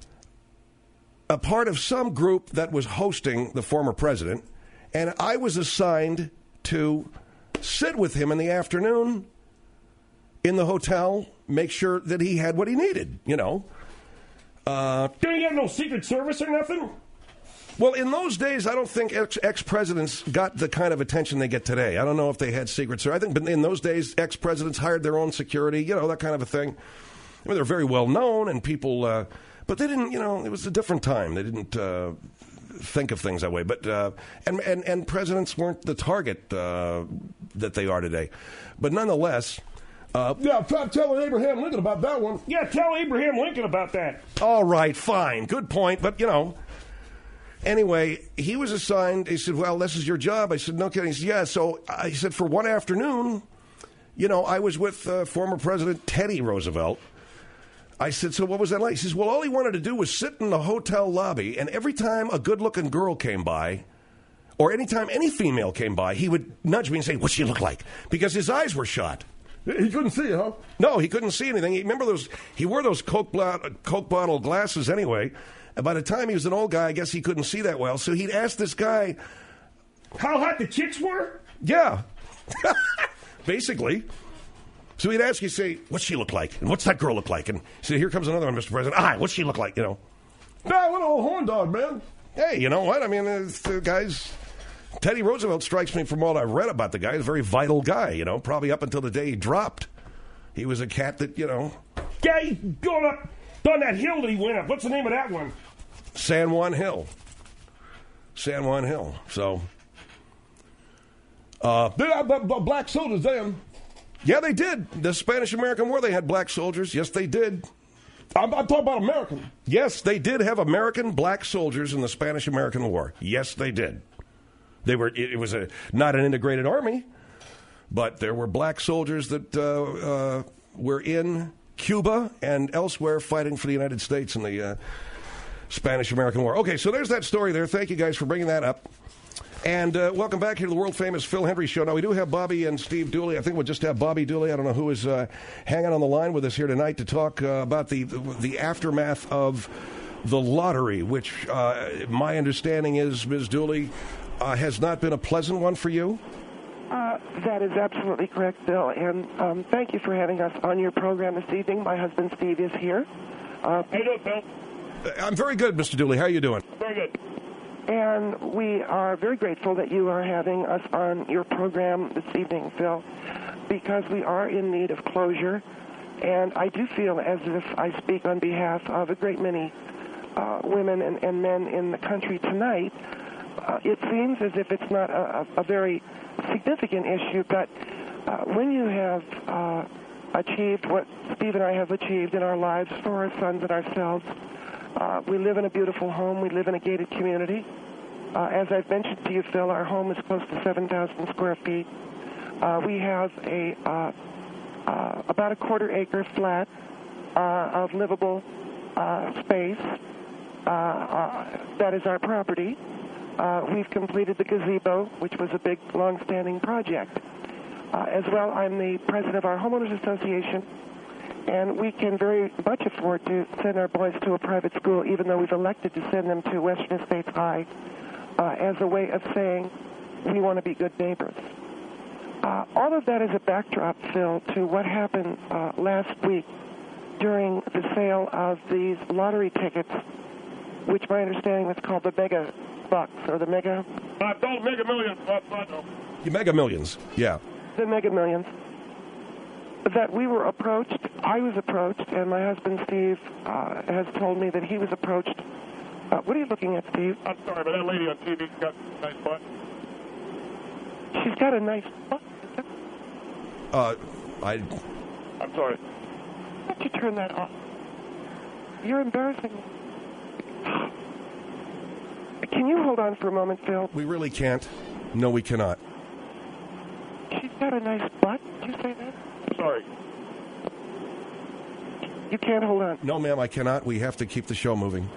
a part of some group that was hosting the former president, and I was assigned to sit with him in the afternoon in the hotel, make sure that he had what he needed, you know. Did he have no Secret Service or nothing? Well, in those days, I don't think ex-presidents got the kind of attention they get today. I don't know if they had Secret Service. I think in those days, ex-presidents hired their own security, you know, that kind of a thing. I mean, they're very well known, and people, but they didn't, you know, it was a different time. They didn't think of things that way. But and presidents weren't the target that they are today. But nonetheless. Yeah, try telling Abraham Lincoln about that one. Yeah, tell Abraham Lincoln about that. All right, fine. Good point. But, you know. Anyway, he was assigned, he said, well, this is your job. I said, no kidding. He said, yeah. So I said, for one afternoon, you know, I was with former President Teddy Roosevelt. I said, so what was that like? He says, well, all he wanted to do was sit in the hotel lobby, and every time a good-looking girl came by, or anytime any female came by, he would nudge me and say, what's she look like? Because his eyes were shot. He couldn't see, huh? No, he couldn't see anything. Remember those? He wore those Coke bottle glasses anyway. And by the time he was an old guy, I guess he couldn't see that well. So he'd ask this guy... How hot the chicks were? Yeah. Basically. So he'd ask you, say, what's she look like? And what's that girl look like? And say, here comes another one, Mr. President. Hi, what's she look like? You know. Nah, what an old horn dog, man. Hey, you know what? I mean, the guy's... Teddy Roosevelt strikes me from all I've read about the guy. He's a very vital guy, you know, probably up until the day he dropped. He was a cat that, you know... Yeah, he's going up on that hill that he went up. What's the name of that one? San Juan Hill. San Juan Hill. So... They had black soldiers then. Yeah, they did. The Spanish-American War, they had black soldiers. Yes, they did. I'm talking about American. Yes, they did have American black soldiers in the Spanish-American War. Yes, they did. They were. It was not an integrated army, but there were black soldiers that were in Cuba and elsewhere fighting for the United States in the Spanish-American War. Okay, so there's that story there. Thank you guys for bringing that up. And welcome back here to the world-famous Phil Hendrie Show. Now, we do have Bobby and Steve Dooley. I think we'll just have Bobby Dooley. I don't know who is hanging on the line with us here tonight to talk about the aftermath of the lottery, which my understanding is, Ms. Dooley, has not been a pleasant one for you? That is absolutely correct, Bill. And thank you for having us on your program this evening. My husband, Steve, is here. How you doing, Bill? I'm very good, Mr. Dooley. How are you doing? Very good. And we are very grateful that you are having us on your program this evening, Phil, because we are in need of closure. And I do feel as if I speak on behalf of a great many women and men in the country tonight. It seems as if it's not a very significant issue, but when you have achieved what Steve and I have achieved in our lives for our sons and ourselves, we live in a beautiful home. We live in a gated community. As I've mentioned to you, Phil, our home is close to 7,000 square feet. We have about a quarter-acre flat of livable space. That is our property. We've completed the gazebo, which was a big, long-standing project. As well, I'm the president of our homeowners association, and we can very much afford to send our boys to a private school, even though we've elected to send them to Western Estates High as a way of saying we want to be good neighbors. All of that is a backdrop, Phil, to what happened last week during the sale of these lottery tickets, which my understanding was called the Mega Bucks, or the Mega... Don't Mega Millions. The Mega Millions, yeah. The Mega Millions. That we were approached, I was approached, and my husband Steve has told me that he was approached. What are you looking at, Steve? I'm sorry, but that lady on TV's got a nice butt. She's got a nice butt. I'm sorry. Why don't you turn that off? You're embarrassing me. Can you hold on for a moment, Phil? We really can't. No, we cannot. She's got a nice butt. Did you say that? Sorry. You can't hold on. No, ma'am, I cannot. We have to keep the show moving.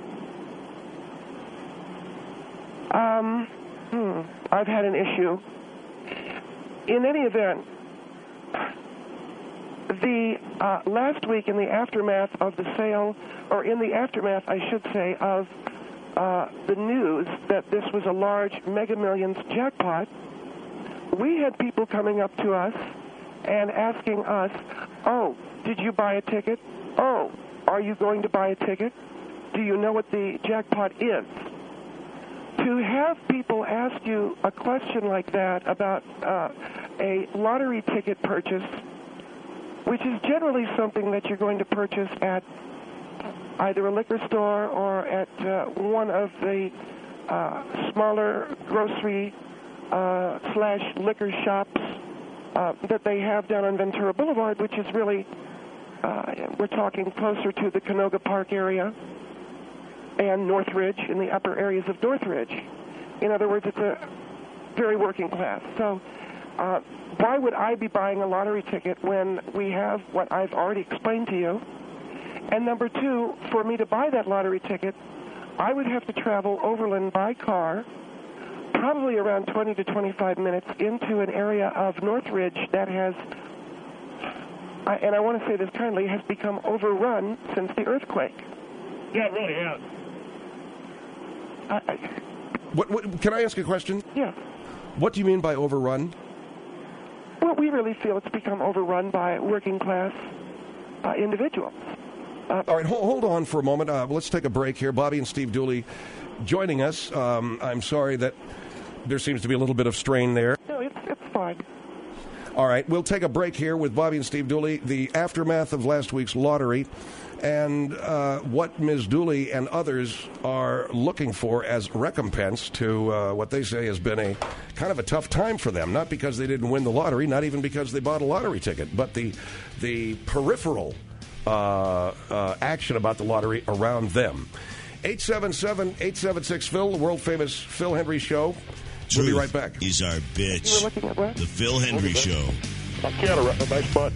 I've had an issue. In any event, the last week in the aftermath of the sale, or in the aftermath, I should say, of the news that this was a large Mega Millions jackpot, we had people coming up to us and asking us, oh, did you buy a ticket? Oh, are you going to buy a ticket? Do you know what the jackpot is? To have people ask you a question like that about a lottery ticket purchase, which is generally something that you're going to purchase at either a liquor store or at one of the smaller grocery / liquor shops that they have down on Ventura Boulevard, which is really, we're talking closer to the Canoga Park area and Northridge, in the upper areas of Northridge. In other words, it's a very working class. So why would I be buying a lottery ticket when we have what I've already explained to you? And number two, for me to buy that lottery ticket, I would have to travel overland by car, probably around 20 to 25 minutes, into an area of Northridge that has, and I want to say this kindly, has become overrun since the earthquake. Yeah, it really has. What, can I ask a question? Yeah. What do you mean by overrun? Well, we really feel it's become overrun by working class individuals. All right, hold on for a moment. Let's take a break here. Bobby and Steve Dooley joining us. I'm sorry that there seems to be a little bit of strain there. No, it's fine. All right, we'll take a break here with Bobby and Steve Dooley, the aftermath of last week's lottery, and what Ms. Dooley and others are looking for as recompense to what they say has been a kind of a tough time for them. Not because they didn't win the lottery, not even because they bought a lottery ticket, but the peripheral action about the lottery around them. 877-876-PHIL, the world-famous Phil Hendry Show. We'll be right back. Is our bitch. You were looking at what? The Phil Hendry Show. I can't, a nice butt.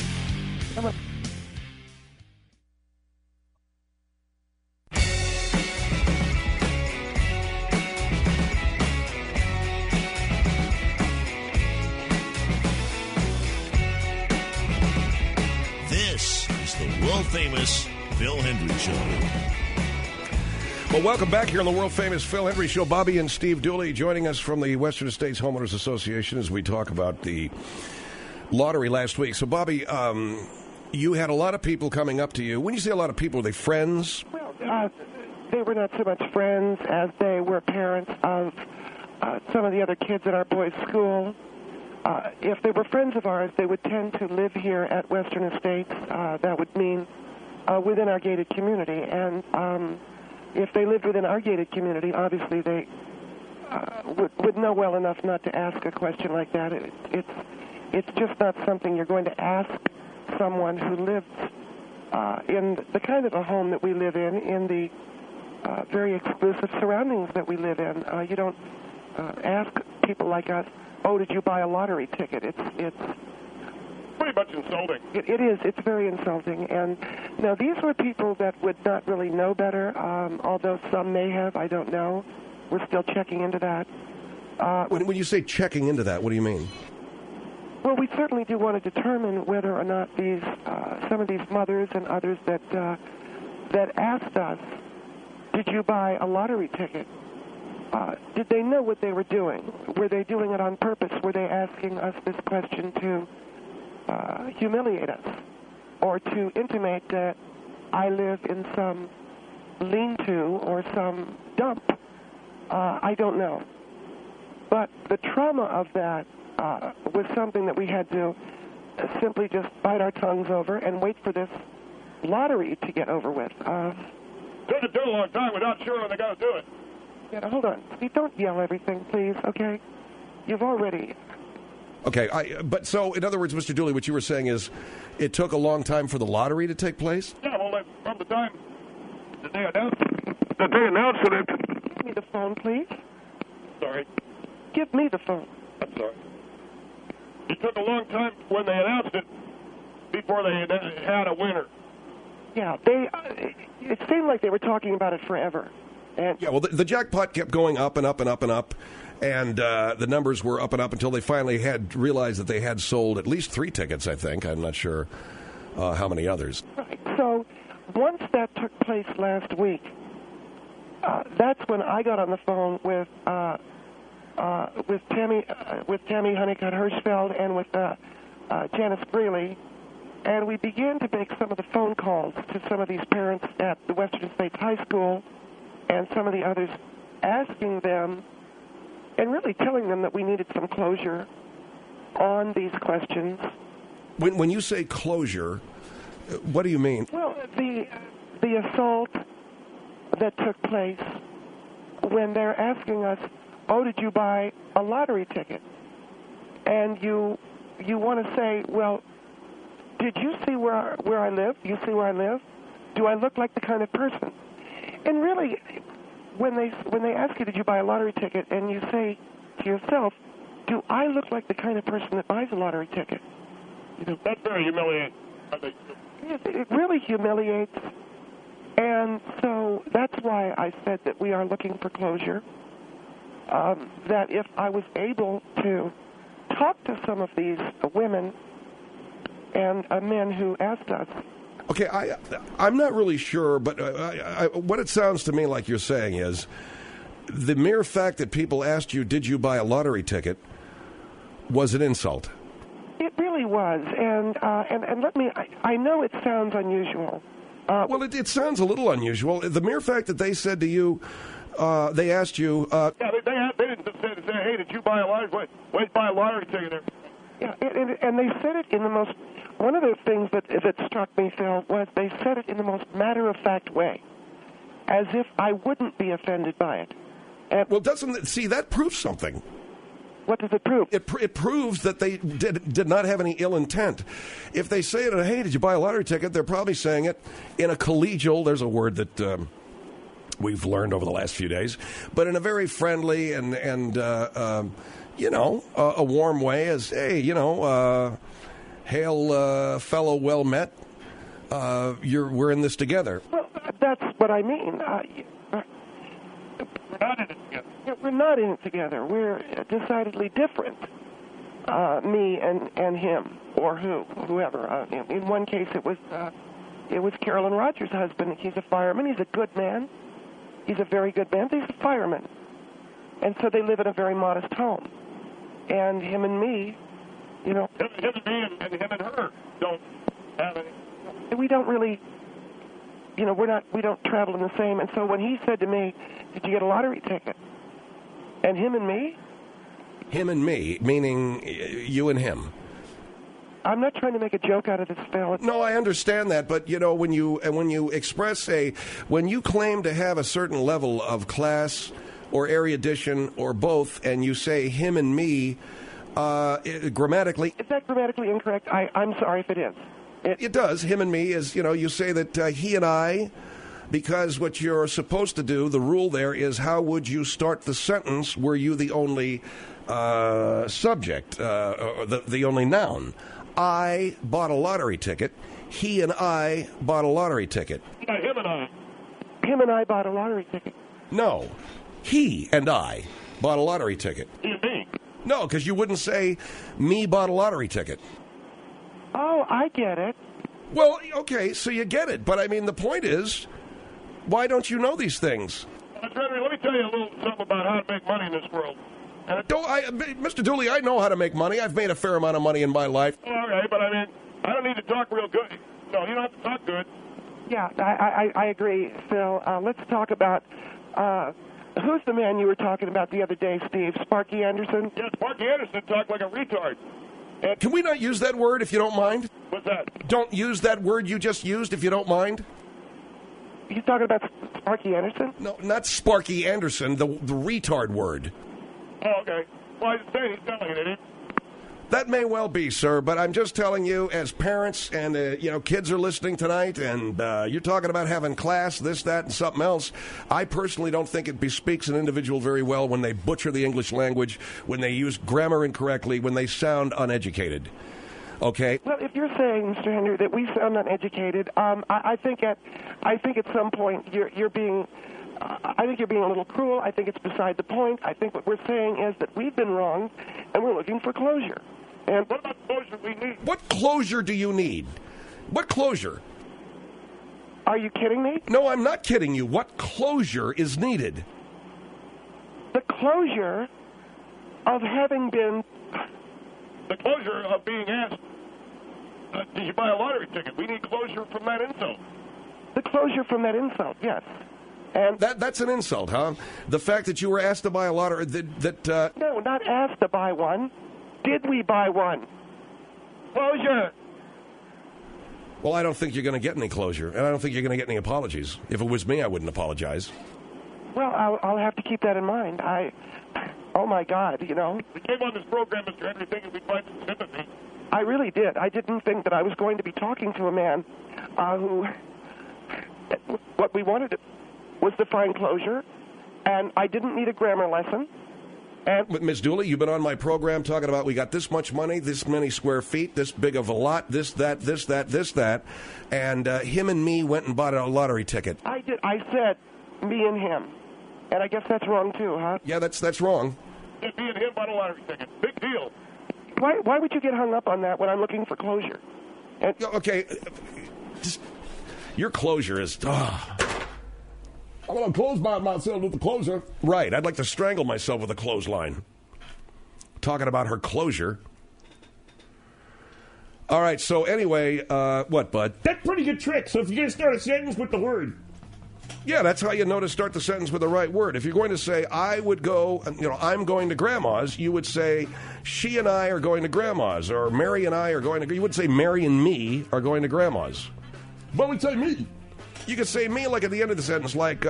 This is the world-famous Phil Hendry Show. Well, welcome back here on the world-famous Phil Hendry Show. Bobby and Steve Dooley joining us from the Western Estates Homeowners Association as we talk about the lottery last week. So, Bobby, you had a lot of people coming up to you. When you say a lot of people, are they friends? Well, they were not so much friends as they were parents of some of the other kids at our boys' school. If they were friends of ours, they would tend to live here at Western Estates. That would mean within our gated community. And if they lived within our gated community, obviously they would know well enough not to ask a question like that. It's just not something you're going to ask someone who lives in the kind of a home that we live in the very exclusive surroundings that we live in. You don't ask people like us, "Oh, did you buy a lottery ticket?" It's Pretty much insulting. It is. It's very insulting. And now these were people that would not really know better, although some may have. I don't know. We're still checking into that. When you say checking into that, what do you mean? Well, we certainly do want to determine whether or not these some of these mothers and others that asked us, "Did you buy a lottery ticket?" Did they know what they were doing? Were they doing it on purpose? Were they asking us this question to humiliate us, or to intimate that I live in some lean-to or some dump? I don't know. But the trauma of that was something that we had to simply just bite our tongues over and wait for this lottery to get over with. Took it too long time without sure when they got to do it. Yeah, hold on. Steve, don't yell everything, please, okay? You've already... Okay, but so, in other words, Mr. Dooley, what you were saying is it took a long time for the lottery to take place? Yeah, well, from the time that they announced it. Give me the phone, please. Sorry. Give me the phone. I'm sorry. It took a long time when they announced it before they had a winner. Yeah, it seemed like they were talking about it forever. And yeah, well, the jackpot kept going up and up and up and up, and the numbers were up and up until they finally had realized that they had sold at least 3 tickets, I think. I'm not sure how many others. Right. So once that took place last week, that's when I got on the phone with Tammy Honeycutt Hirschfeld and with Janice Brealey, and we began to make some of the phone calls to some of these parents at the Western States High School and some of the others, asking them and really telling them that we needed some closure on these questions. When you say closure, what do you mean? Well, the assault that took place when they're asking us, "Oh, did you buy a lottery ticket?" And you want to say, "Well, did you see where I live? You see where I live? Do I look like the kind of person?" And really, when they ask you, "Did you buy a lottery ticket?" and you say to yourself, "Do I look like the kind of person that buys a lottery ticket?" You know, that's very humiliating. It really humiliates. And so that's why I said that we are looking for closure. That if I was able to talk to some of these women and men who asked us. Okay, I'm not really sure, but what it sounds to me like you're saying is the mere fact that people asked you, "Did you buy a lottery ticket?" was an insult. It really was, and let me. I know it sounds unusual. Well, it sounds a little unusual. The mere fact that they said to you, they asked you. Yeah, they didn't say, "Hey, did you buy a lottery? Wait, buy a lottery ticket there." Yeah, and they said it in the most. One of the things that struck me, Phil, was they said it in the most matter-of-fact way, as if I wouldn't be offended by it. And well, that proves something. What does it prove? It proves that they did not have any ill intent. If they say it, "Hey, did you buy a lottery ticket?" they're probably saying it in a collegial. There's a word that we've learned over the last few days, but in a very friendly and a warm way, as, "Hey, hail, fellow, well met. We're in this together." Well, that's what I mean. We're not in it together. We're not in it together. We're decidedly different. Me and him, or whoever. In one case, it was Carolyn Rogers' husband. He's a fireman. He's a good man. He's a very good man. But he's a fireman, and so they live in a very modest home. And him and me, Him and me and him and her don't have any. We don't really. We don't travel in the same. And so when he said to me, "Did you get a lottery ticket?" and him and me. Him and me, meaning you and him. I'm not trying to make a joke out of this, Phil. No, I understand that, but when you express when you claim to have a certain level of class or erudition or both, and you say him and me, grammatically, is that grammatically incorrect? I'm sorry if it is. It does. Him and me is, you say that he and I because what you're supposed to do, the rule there is how would you start the sentence were you the only subject, or the only noun. I bought a lottery ticket. He and I bought a lottery ticket. Him and I. Him and I bought a lottery ticket. No, he and I bought a lottery ticket. You and me. No, because you wouldn't say me bought a lottery ticket. Oh, I get it. Well, okay, so you get it. But, I mean, the point is, why don't you know these things? Henry, let me tell you a little something about how to make money in this world. Mr. Dooley, I know how to make money. I've made a fair amount of money in my life. All right, but I mean, I don't need to talk real good. No, you don't have to talk good. Yeah, I agree, Phil. Let's talk about who's the man you were talking about the other day, Steve? Sparky Anderson? Yeah, Sparky Anderson talked like a retard. And Can we not use that word if you don't mind? what's that? Don't use that word you just used if you don't mind. You talking about Sparky Anderson? No, not Sparky Anderson, the retard word. Oh, okay. Well, I was saying he's telling it, idiot. That may well be, sir, but I'm just telling you, as parents and, kids are listening tonight, and you're talking about having class, this, that, and something else, I personally don't think it bespeaks an individual very well when they butcher the English language, when they use grammar incorrectly, when they sound uneducated. Okay? Well, if you're saying, Mr. Henry, that we sound uneducated, I think at some point you're being... I think you're being a little cruel. I think it's beside the point. I think what we're saying is that we've been wrong, and we're looking for closure. And what about closure we need? What closure do you need? What closure? Are you kidding me? No, I'm not kidding you. What closure is needed? The closure of having been... The closure of being asked, did you buy a lottery ticket? We need closure from that insult. The closure from that insult, yes. And that's an insult, huh? The fact that you were asked to buy a lottery... No, not asked to buy one. Did we buy one? Closure. Well, I don't think you're going to get any closure, and I don't think you're going to get any apologies. If it was me, I wouldn't apologize. Well, I'll have to keep that in mind. Oh, my God, you know. We came on this program, Mr. Henry, thinking we'd find some sympathy. I really did. I didn't think that I was going to be talking to a man who... What we wanted was to find closure, and I didn't need a grammar lesson. But Ms. Dooley, you've been on my program talking about we got this much money, this many square feet, this big of a lot, this, that, and him and me went and bought a lottery ticket. I did. I said me and him, and I guess that's wrong too, huh? Yeah, that's wrong. Yeah, me and him bought a lottery ticket. Big deal. Why would you get hung up on that when I'm looking for closure? And okay, your closure is... I'm going to close myself with the closer. Right. I'd like to strangle myself with a clothesline. Talking about her closure. All right. So anyway, what, bud? That's a pretty good trick. So if you're going to start a sentence with the word. Yeah, that's how you know to start the sentence with the right word. If you're going to say, I would go, I'm going to Grandma's, you would say, she and I are going to Grandma's. Or Mary and I are going to... You would say, Mary and me are going to Grandma's. But we say me. You could say me like at the end of the sentence, like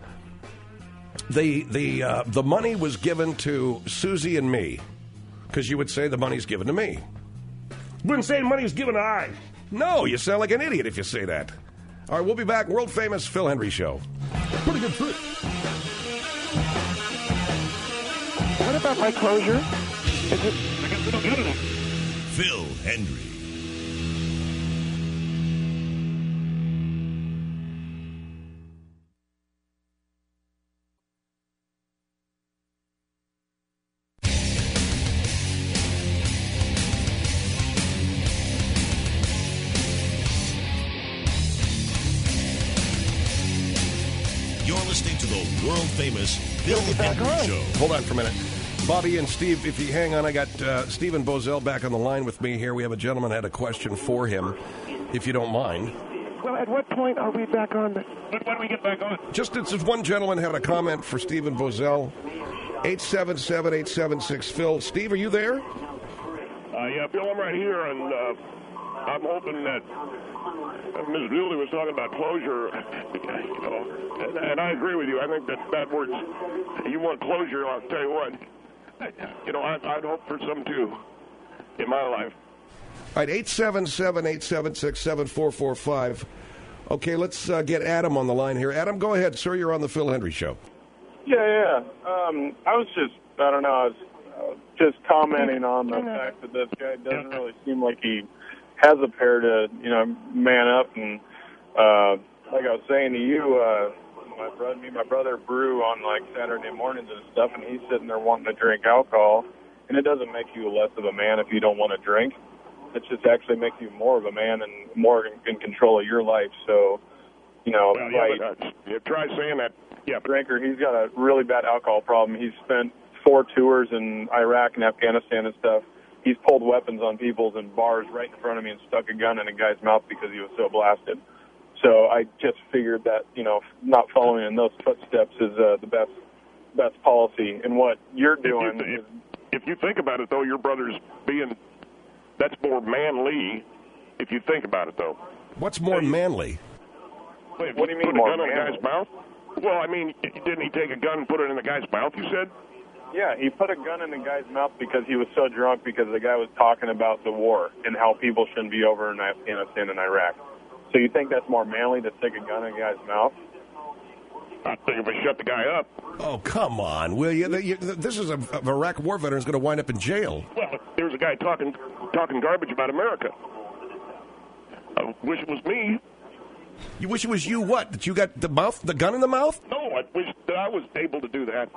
the money was given to Susie and me, because you would say the money's given to me. You wouldn't say the money was given to I. No, you sound like an idiot if you say that. All right, we'll be back. World famous Phil Hendrie Show. Pretty good trick. what about my closure? I guess we don't get it. Phil Hendrie. Famous Phil Hendrie Show. Hold on for a minute. Bobby and Steve, if you hang on, I got Stephen Bozell back on the line with me here. We have a gentleman had a question for him, if you don't mind. Well, at what point are we back on? When do we get back on? Just it's one gentleman had a comment for Stephen Bozell. 877-876-Phil. Steve, are you there? Yeah, Bill, I'm right here, and I'm hoping that Ms. Dooley was talking about closure, and I agree with you. I think that word's, you want closure, I'll tell you what. I'd hope for some, too, in my life. All right, 877-876-7445. Okay, let's get Adam on the line here. Adam, go ahead, sir. You're on the Phil Hendry Show. Yeah. I was just commenting on the fact that this guy doesn't really seem like he has a pair to, man up. And like I was saying to you, my brother brew on like Saturday mornings and stuff, and he's sitting there wanting to drink alcohol. And it doesn't make you less of a man if you don't want to drink. It just actually makes you more of a man and more in control of your life. So, try saying that. Yeah, drinker. He's got a really bad alcohol problem. He's spent 4 tours in Iraq and Afghanistan and stuff. He's pulled weapons on people in bars right in front of me and stuck a gun in a guy's mouth because he was so blasted. So I just figured that, not following in those footsteps is the best policy. And what you're doing if you think about it, though, your brother's that's more manly, if you think about it, though. What's more manly? Wait, what do you mean put more a gun in a guy's mouth? Well, I mean, didn't he take a gun and put it in the guy's mouth, you said? Yeah, he put a gun in the guy's mouth because he was so drunk because the guy was talking about the war and how people shouldn't be over in Afghanistan and Iraq. So you think that's more manly to stick a gun in a guy's mouth? I think if I shut the guy up. Oh, come on, will you? This is a Iraq war veteran who's going to wind up in jail. Well, there's a guy talking garbage about America. I wish it was me. You wish it was you what? That you got the gun in the mouth? No, I wish that I was able to do that.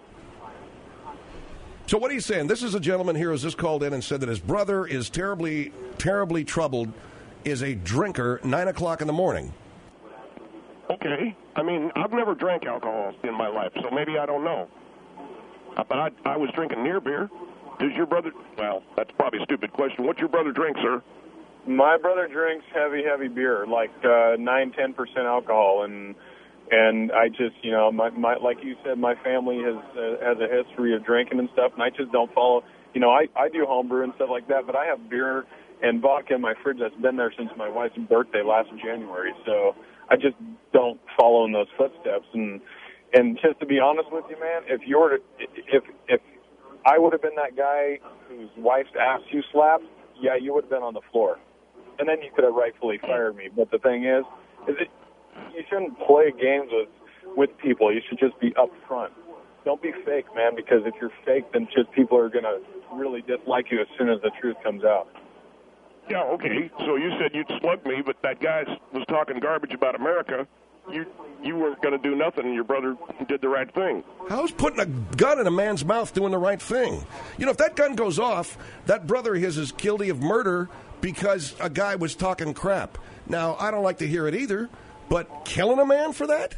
So what are you saying? This is a gentleman here who's just called in and said that his brother is terribly, terribly troubled, is a drinker, 9 o'clock in the morning. Okay. I mean, I've never drank alcohol in my life, so maybe I don't know. But I was drinking near beer. Does your brother... Well, that's probably a stupid question. What's your brother drink, sir? My brother drinks heavy beer, like 9-10% alcohol, and I just, my like you said, my family has a history of drinking and stuff, and I just don't follow. I do homebrew and stuff like that, but I have beer and vodka in my fridge that's been there since my wife's birthday last January, so I just don't follow in those footsteps. And just to be honest with you, man, if I would have been that guy whose wife's ass you slapped, yeah, you would have been on the floor. And then you could have rightfully fired me. But the thing is you shouldn't play games with people. You should just be upfront. Don't be fake, man, because if you're fake, then just people are going to really dislike you as soon as the truth comes out. Yeah, okay. So you said you'd slug me, but that guy was talking garbage about America. You weren't going to do nothing, and your brother did the right thing. How's putting a gun in a man's mouth doing the right thing? If that gun goes off, that brother of his is guilty of murder because a guy was talking crap. Now, I don't like to hear it either, but killing a man for that?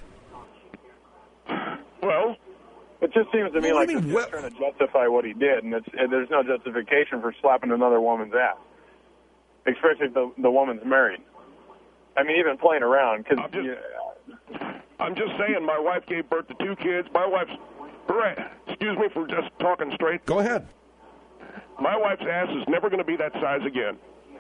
Well, it just seems to me like he's trying to justify what he did, and there's no justification for slapping another woman's ass, especially if the woman's married. I mean, even playing around, because... I'm just saying, my wife gave birth to 2 kids. My wife's... Excuse me for just talking straight. Go ahead. My wife's ass is never going to be that size again.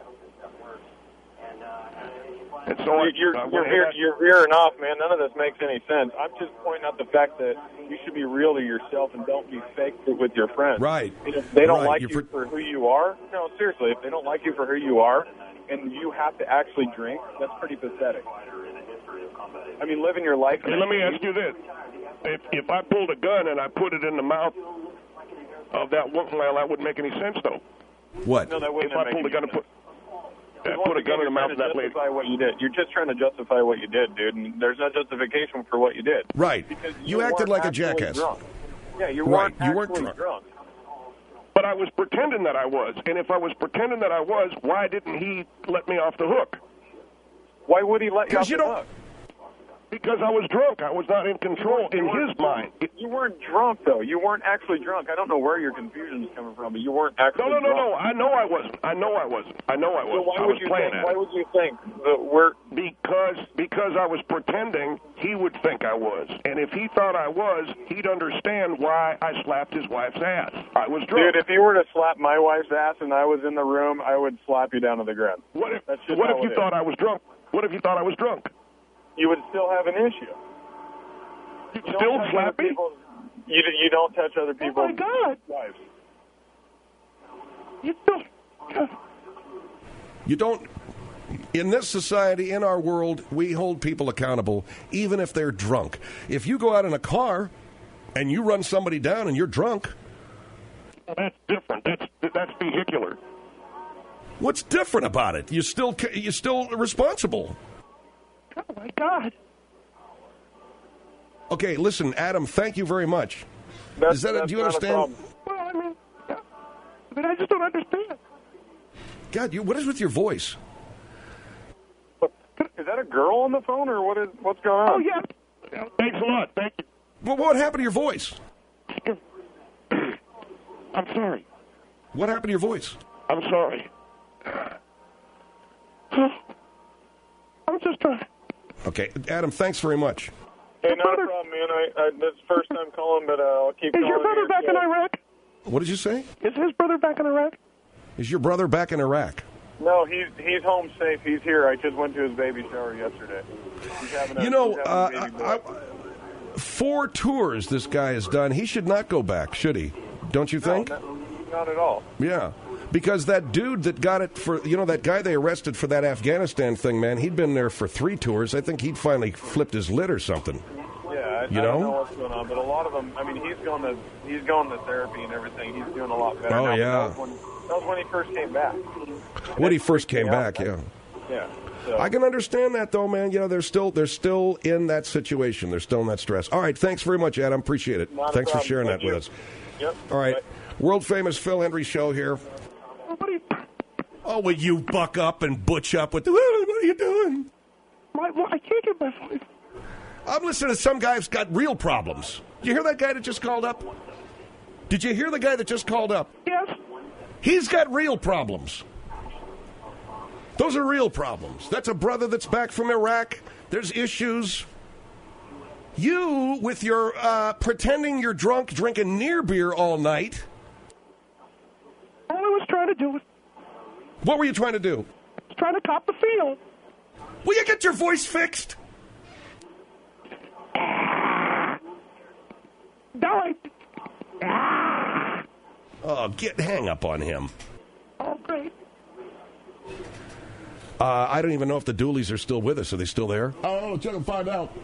And so you're veering off, man. None of this makes any sense. I'm just pointing out the fact that you should be real to yourself and don't be fake with your friends. Right. If they don't like you for who you are, no, seriously, if they don't like you for who you are and you have to actually drink, that's pretty pathetic. I mean, living your life... Hey, let me ask you this. If I pulled a gun and I put it in the mouth of that woman, well, that wouldn't make any sense, though. What? No, that wouldn't if I pulled a gun and put a gun in the mouth of that lady. What you did. You're just trying to justify what you did, dude, and there's no justification for what you did. Right. You acted like a jackass. Drunk. Yeah, you weren't drunk. But I was pretending that I was, and if I was pretending that I was, why didn't he let me off the hook? Why would he let you off the hook? Because I was drunk. I was not in control in his mind. You weren't drunk, though. You weren't actually drunk. I don't know where your confusion is coming from, but you weren't actually drunk. No. I know I wasn't. So why would you think that Because I was pretending he would think I was. And if he thought I was, he'd understand why I slapped his wife's ass. I was drunk. Dude, if you were to slap my wife's ass and I was in the room, I would slap you down to the ground. What if you thought I was drunk? What if you thought I was drunk? You would still have an issue. You'd still slap me? You don't touch other people's wives. You still... You don't... In this society, in our world, we hold people accountable even if they're drunk. If you go out in a car and you run somebody down and you're drunk... Well, that's different. That's vehicular. What's different about it? You're still responsible. Oh, my God. Okay, listen, Adam, thank you very much. Do you understand? Well, I mean, yeah. I just don't understand. God, what is with your voice? Is that a girl on the phone, or what's going on? Oh, yeah. Thanks a lot. Thank you. Well, what happened to your voice? I'm sorry. What happened to your voice? I'm sorry. I'm just trying. Okay, Adam, thanks very much. Hey, not a problem, man. This is the first time calling, but I'll keep calling. Is your brother back in Iraq? What did you say? Is his brother back in Iraq? Is your brother back in Iraq? No, he's home safe. He's here. I just went to his baby shower yesterday. He's having a, 4 tours this guy has done. He should not go back, should he? Don't you think? No, not at all. Yeah. Because that dude that got it for, that guy they arrested for that Afghanistan thing, man, he'd been there for 3 tours. I think he'd finally flipped his lid or something. Yeah, I don't know what's going on, but a lot of them, I mean, he's going to therapy and everything. He's doing a lot better. Oh, now, yeah. That was when he first came back. When he first came back, yeah. Yeah. So. I can understand that, though, man. They're still in that situation. They're still in that stress. All right, thanks very much, Adam. Appreciate it. Thanks for sharing that with us. Yep. All right. Bye. World-famous Phil Hendrie show here. Oh, will you buck up and butch up with what are you doing? I can't get my voice. I'm listening to some guy who's got real problems. Did you hear that guy that just called up? Did you hear the guy that just called up? Yes. He's got real problems. Those are real problems. That's a brother that's back from Iraq. There's issues. You, with your pretending you're drunk, drinking near beer all night. All I was trying to do was... What were you trying to do? I was trying to cop the feel. Will you get your voice fixed? Die. Oh, hang up on him. Oh, great. I don't even know if the Dooleys are still with us. Are they still there? I don't know. Check and find out.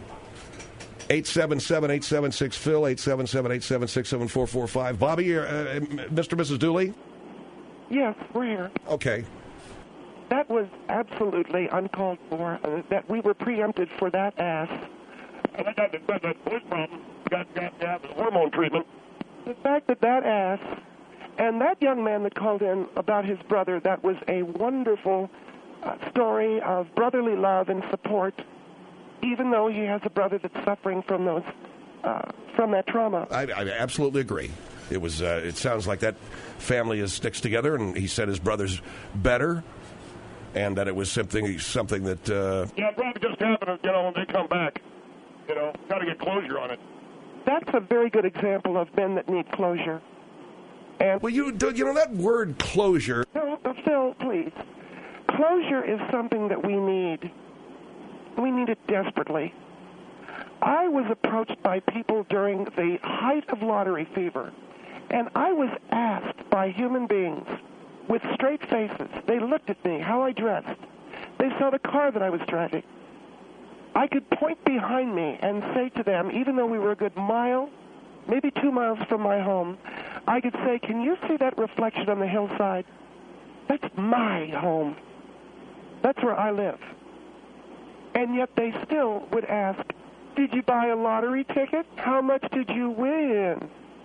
877-876-PHIL, 877-876-7445. Bobby, Mr. and Mrs. Dooley? Yes, we're here. Okay. That was absolutely uncalled for. That we were preempted for that ass. And I got that voice problem. Got to have hormone treatment. The fact that ass and that young man that called in about his brother, that was a wonderful story of brotherly love and support, even though he has a brother that's suffering from that trauma. I absolutely agree. It was. It sounds like that family sticks together, and he said his brother's better, and that it was something that. Yeah, probably just happened. When they come back, got to get closure on it. That's a very good example of men that need closure. And well, that word closure. No, Phil, please. Closure is something that we need. We need it desperately. I was approached by people during the height of lottery fever, and I was asked by human beings with straight faces. They looked at me, how I dressed. They saw the car that I was driving. I could point behind me and say to them, even though we were a good mile, maybe 2 miles from my home, I could say, can you see that reflection on the hillside? That's my home. That's where I live. And yet they still would ask, did you buy a lottery ticket? How much did you win?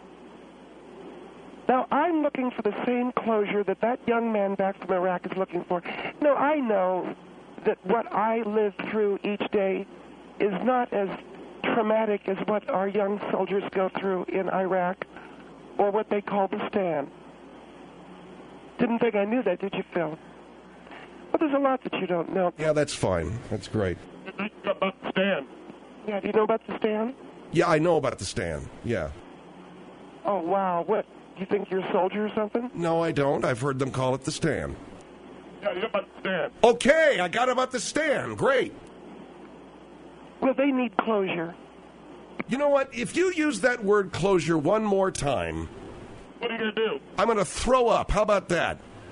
Now, I'm looking for the same closure that young man back from Iraq is looking for. No, I know that what I live through each day is not as traumatic as what our young soldiers go through in Iraq or what they call the stand. Didn't think I knew that, did you, Phil? Well, there's a lot that you don't know. Yeah, that's fine. That's great. About the stand. Yeah, do you know about the stand? Yeah, I know about the stand. Yeah. Oh, wow. What? You think you're a soldier or something? No, I don't. I've heard them call it the stand. Yeah, you know about the stand. Okay, I got about the stand. Great. Well, they need closure. You know what? If you use that word closure one more time... What are you going to do? I'm going to throw up. How about that?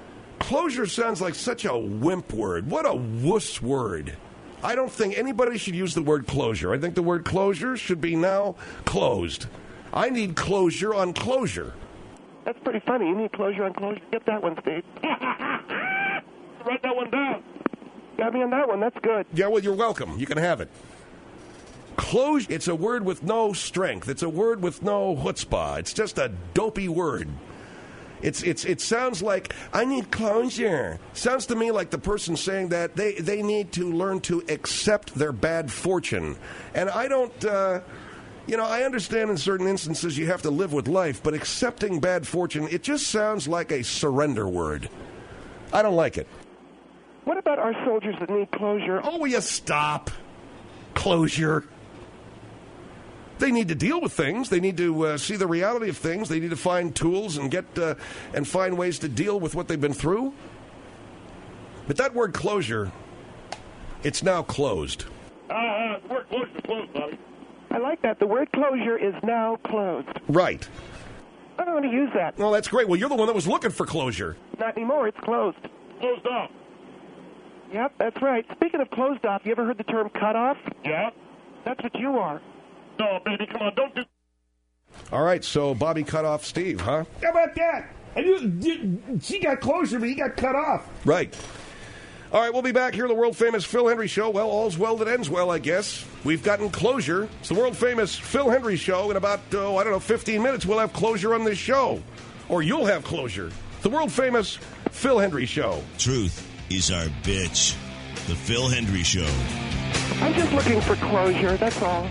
Closure sounds like such a wimp word. What a wuss word. I don't think anybody should use the word closure. I think the word closure should be now closed. I need closure on closure. That's pretty funny. You need closure on closure. Get that one, Steve. Write that one down. Got me on that one. That's good. Yeah, well, you're welcome. You can have it. Closure, it's a word with no strength. It's a word with no chutzpah. It's just a dopey word. It sounds like, I need closure. Sounds to me like the person saying that they need to learn to accept their bad fortune. And I don't, I understand in certain instances you have to live with life, but accepting bad fortune, it just sounds like a surrender word. I don't like it. What about our soldiers that need closure? Oh, will you stop? Closure. They need to deal with things. They need to see the reality of things. They need to find tools and and find ways to deal with what they've been through. But that word closure, it's now closed. The word closure is closed, Bobby. I like that. The word closure is now closed. Right. I don't want to use that. Well, that's great. Well, you're the one that was looking for closure. Not anymore. It's closed. Closed off. Yep, that's right. Speaking of closed off, you ever heard the term cut off? Yeah. That's what you are. No, baby, come on, don't do... All right, so Bobby cut off Steve, huh? How about that? She got closure, but he got cut off. Right. All right, we'll be back here on the world-famous Phil Hendrie Show. Well, all's well that ends well, I guess. We've gotten closure. It's the world-famous Phil Hendrie Show. In about, 15 minutes, we'll have closure on this show. Or you'll have closure. The world-famous Phil Hendrie Show. Truth is our bitch. The Phil Hendrie Show. I'm just looking for closure, that's all.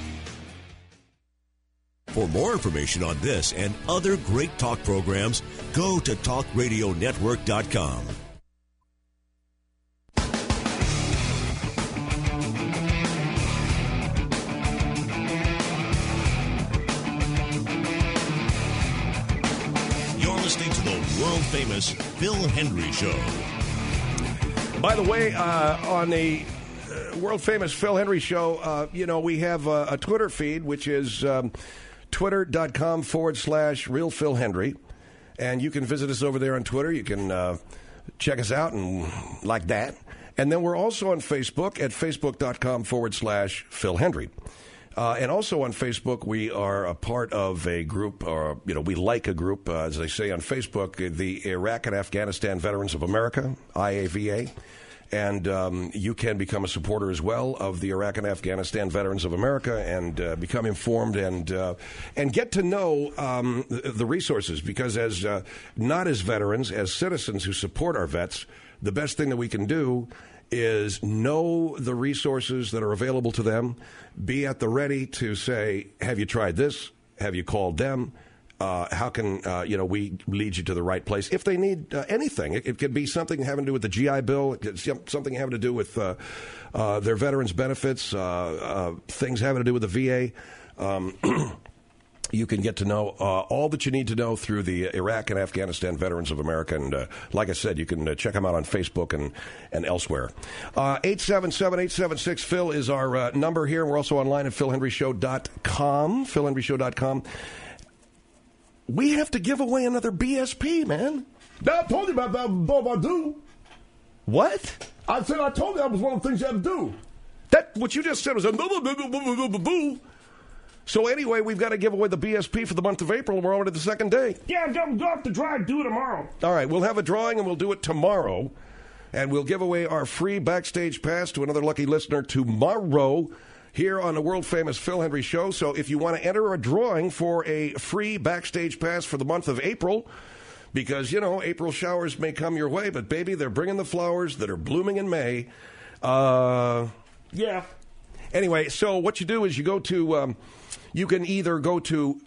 For more information on this and other great talk programs, go to talkradionetwork.com. You're listening to the world-famous Phil Hendrie Show. By the way, on the world-famous Phil Hendrie Show, we have a Twitter feed, which is twitter.com/RealPhilHendrie. And you can visit us over there on Twitter. You can check us out and like that. And then we're also on Facebook at facebook.com/Phil Hendrie. And also on Facebook, we are a part of a group, or, we like a group, as they say on Facebook, the Iraq and Afghanistan Veterans of America, IAVA. And you can become a supporter as well of the Iraq and Afghanistan Veterans of America and become informed and get to know the resources. Because as not as veterans, as citizens who support our vets, the best thing that we can do is know the resources that are available to them, be at the ready to say, have you tried this? Have you called them? How can we lead you to the right place? If they need anything, it could be something having to do with the GI Bill, it could something having to do with their veterans benefits, things having to do with the VA. You can get to know all that you need to know through the Iraq and Afghanistan Veterans of America. And like I said, you can check them out on Facebook and elsewhere. 877-876-PHIL is our number here. We're also online at PhilHendrieShow.com, PhilHendrieShow.com. We have to give away another BSP, man. I told you about that, Bobadoo. What? I told you that was one of the things you had to do. What you just said was a boo. So anyway, we've got to give away the BSP for the month of April, and we're already the second day. Yeah, I'm going to go off the drive, do it tomorrow. All right, we'll have a drawing, and we'll do it tomorrow. And we'll give away our free backstage pass to another lucky listener tomorrow here on the world-famous Phil Hendrie Show. So if you want to enter a drawing for a free backstage pass for the month of April, because, April showers may come your way, but, baby, they're bringing the flowers that are blooming in May. Yeah. Anyway, so what you do is you go to, you can either go to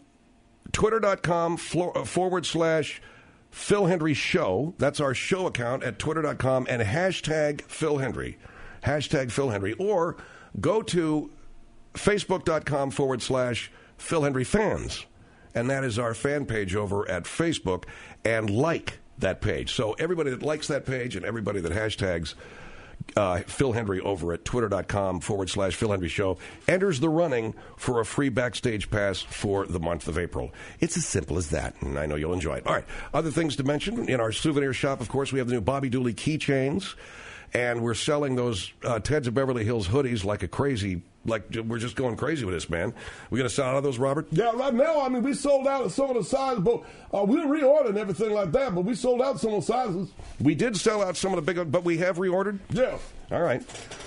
twitter.com/Phil Hendrie Show. That's our show account at twitter.com, and hashtag Phil Hendrie. Hashtag Phil Hendrie. Or go to facebook.com/Phil Hendrie Fans. And that is our fan page over at Facebook, and like that page. So everybody that likes that page and everybody that hashtags Phil Hendry over at twitter.com/Phil Hendry Show enters the running for a free backstage pass for the month of April. It's as simple as that, and I know you'll enjoy it. All right, other things to mention. In our souvenir shop, of course, we have the new Bobby Dooley keychains, and we're selling those Teds of Beverly Hills hoodies like a crazy. Like, we're just going crazy with this, man. We going to sell out of those, Robert? Yeah, right now, I mean, we sold out of some of the sizes, but we'll reorder and everything like that, but we sold out some of the sizes. We did sell out some of the big, but we have reordered? Yeah. All right.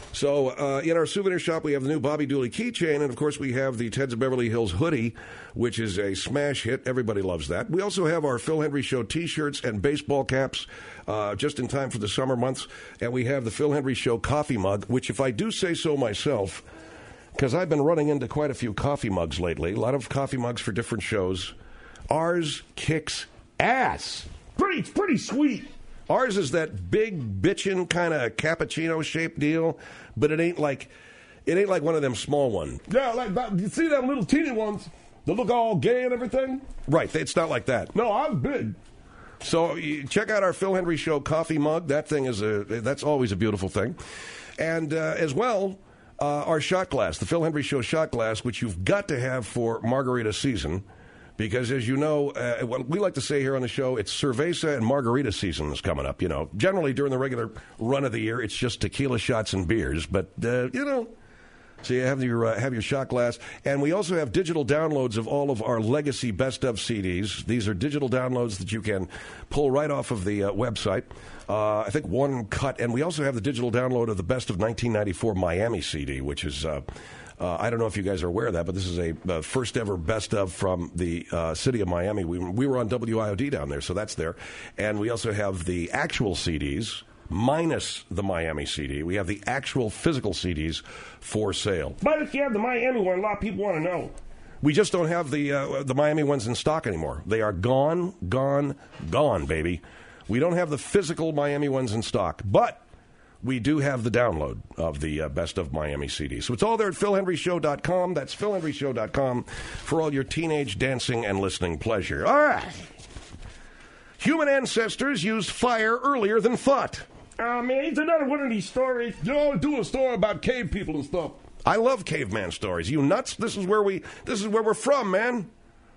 So in our souvenir shop, we have the new Bobby Dooley keychain, and, of course, we have the Teds of Beverly Hills hoodie, which is a smash hit. Everybody loves that. We also have our Phil Hendry Show T-shirts and baseball caps just in time for the summer months, and we have the Phil Hendry Show coffee mug, which, if I do say so myself, because I've been running into quite a few coffee mugs lately, a lot of coffee mugs for different shows. Ours kicks ass. Pretty sweet. Ours is that big bitchin' kind of cappuccino shaped deal, but it ain't like one of them small ones. Yeah, like that. You see them little teeny ones that look all gay and everything? Right, it's not like that. No, I'm big. So check out our Phil Hendry Show coffee mug. That thing that's always a beautiful thing. And as well, our shot glass, the Phil Hendry Show shot glass, which you've got to have for margarita season, because as you know, what we like to say here on the show, it's cerveza and margarita season is coming up. You know, generally during the regular run of the year, it's just tequila shots and beers, but so you have your shot glass, and we also have digital downloads of all of our legacy best of CDs. These are digital downloads that you can pull right off of the website. I think one cut, and we also have the digital download of the best of 1994 Miami CD, which is I don't know if you guys are aware of that, but this is a first ever best of from the city of Miami. We were on WIOD down there, so that's there, and we also have the actual CDs. Minus the Miami CD. We have the actual physical CDs for sale. But if you have the Miami one, a lot of people want to know. We just don't have the Miami ones in stock anymore. They are gone, baby. We don't have the physical Miami ones in stock, but we do have the download of the Best of Miami CD. So it's all there at PhilHenryShow.com. That's PhilHenryShow.com for all your teenage dancing and listening pleasure. All right. Human ancestors used fire earlier than thought. Oh, man, it's another one of these stories. You know, do a story about cave people and stuff. I love caveman stories. You nuts? This is where we're from, man.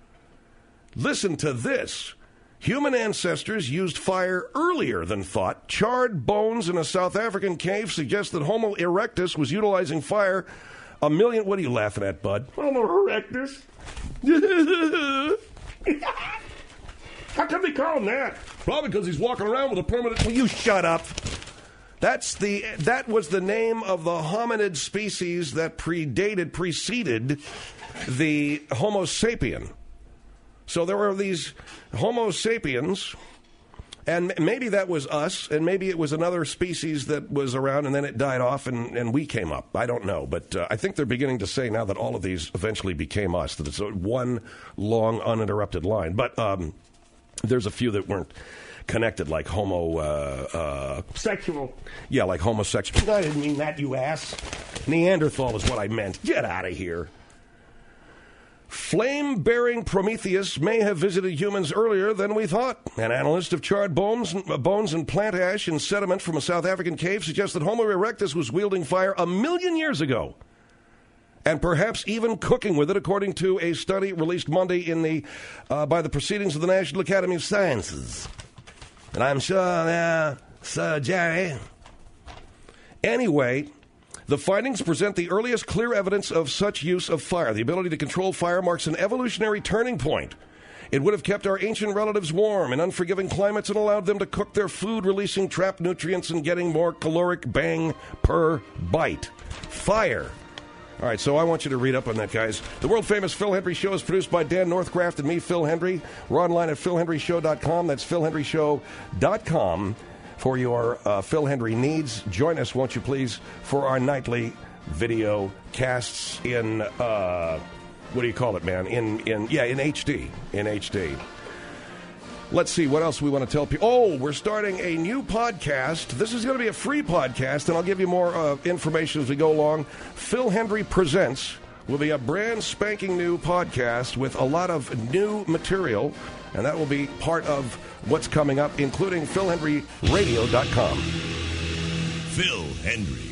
Listen to this. Human ancestors used fire earlier than thought. Charred bones in a South African cave suggest that Homo erectus was utilizing fire a million... What are you laughing at, bud? Homo erectus? How come they call him that? Probably because he's walking around with a permanent... Will you shut up? That was the name of the hominid species that preceded the Homo sapien. So there were these Homo sapiens, and maybe that was us, and maybe it was another species that was around, and then it died off, and we came up. I don't know, but I think they're beginning to say now that all of these eventually became us, that it's one long, uninterrupted line. But there's a few that weren't connected, like sexual. Yeah, like homosexual. I didn't mean that, you ass. Neanderthal is what I meant. Get out of here. Flame-bearing Prometheus may have visited humans earlier than we thought. An analyst of charred bones and plant ash in sediment from a South African cave suggests that Homo erectus was wielding fire 1 million years ago, and perhaps even cooking with it, according to a study released Monday by the Proceedings of the National Academy of Sciences. And I'm sure, Sir Jerry. Anyway, the findings present the earliest clear evidence of such use of fire. The ability to control fire marks an evolutionary turning point. It would have kept our ancient relatives warm in unforgiving climates and allowed them to cook their food, releasing trapped nutrients and getting more caloric bang per bite. Fire. All right, so I want you to read up on that, guys. The world-famous Phil Hendry Show is produced by Dan Northcraft and me, Phil Hendry. We're online at PhilHenryShow.com. That's PhilHenryShow.com for your Phil Hendry needs. Join us, won't you please, for our nightly video casts in, what do you call it, man? In HD. In HD. Let's see what else we want to tell people. Oh, we're starting a new podcast. This is going to be a free podcast, and I'll give you more information as we go along. Phil Hendry Presents will be a brand spanking new podcast with a lot of new material, and that will be part of what's coming up, including PhilHenryRadio.com. Phil Hendry.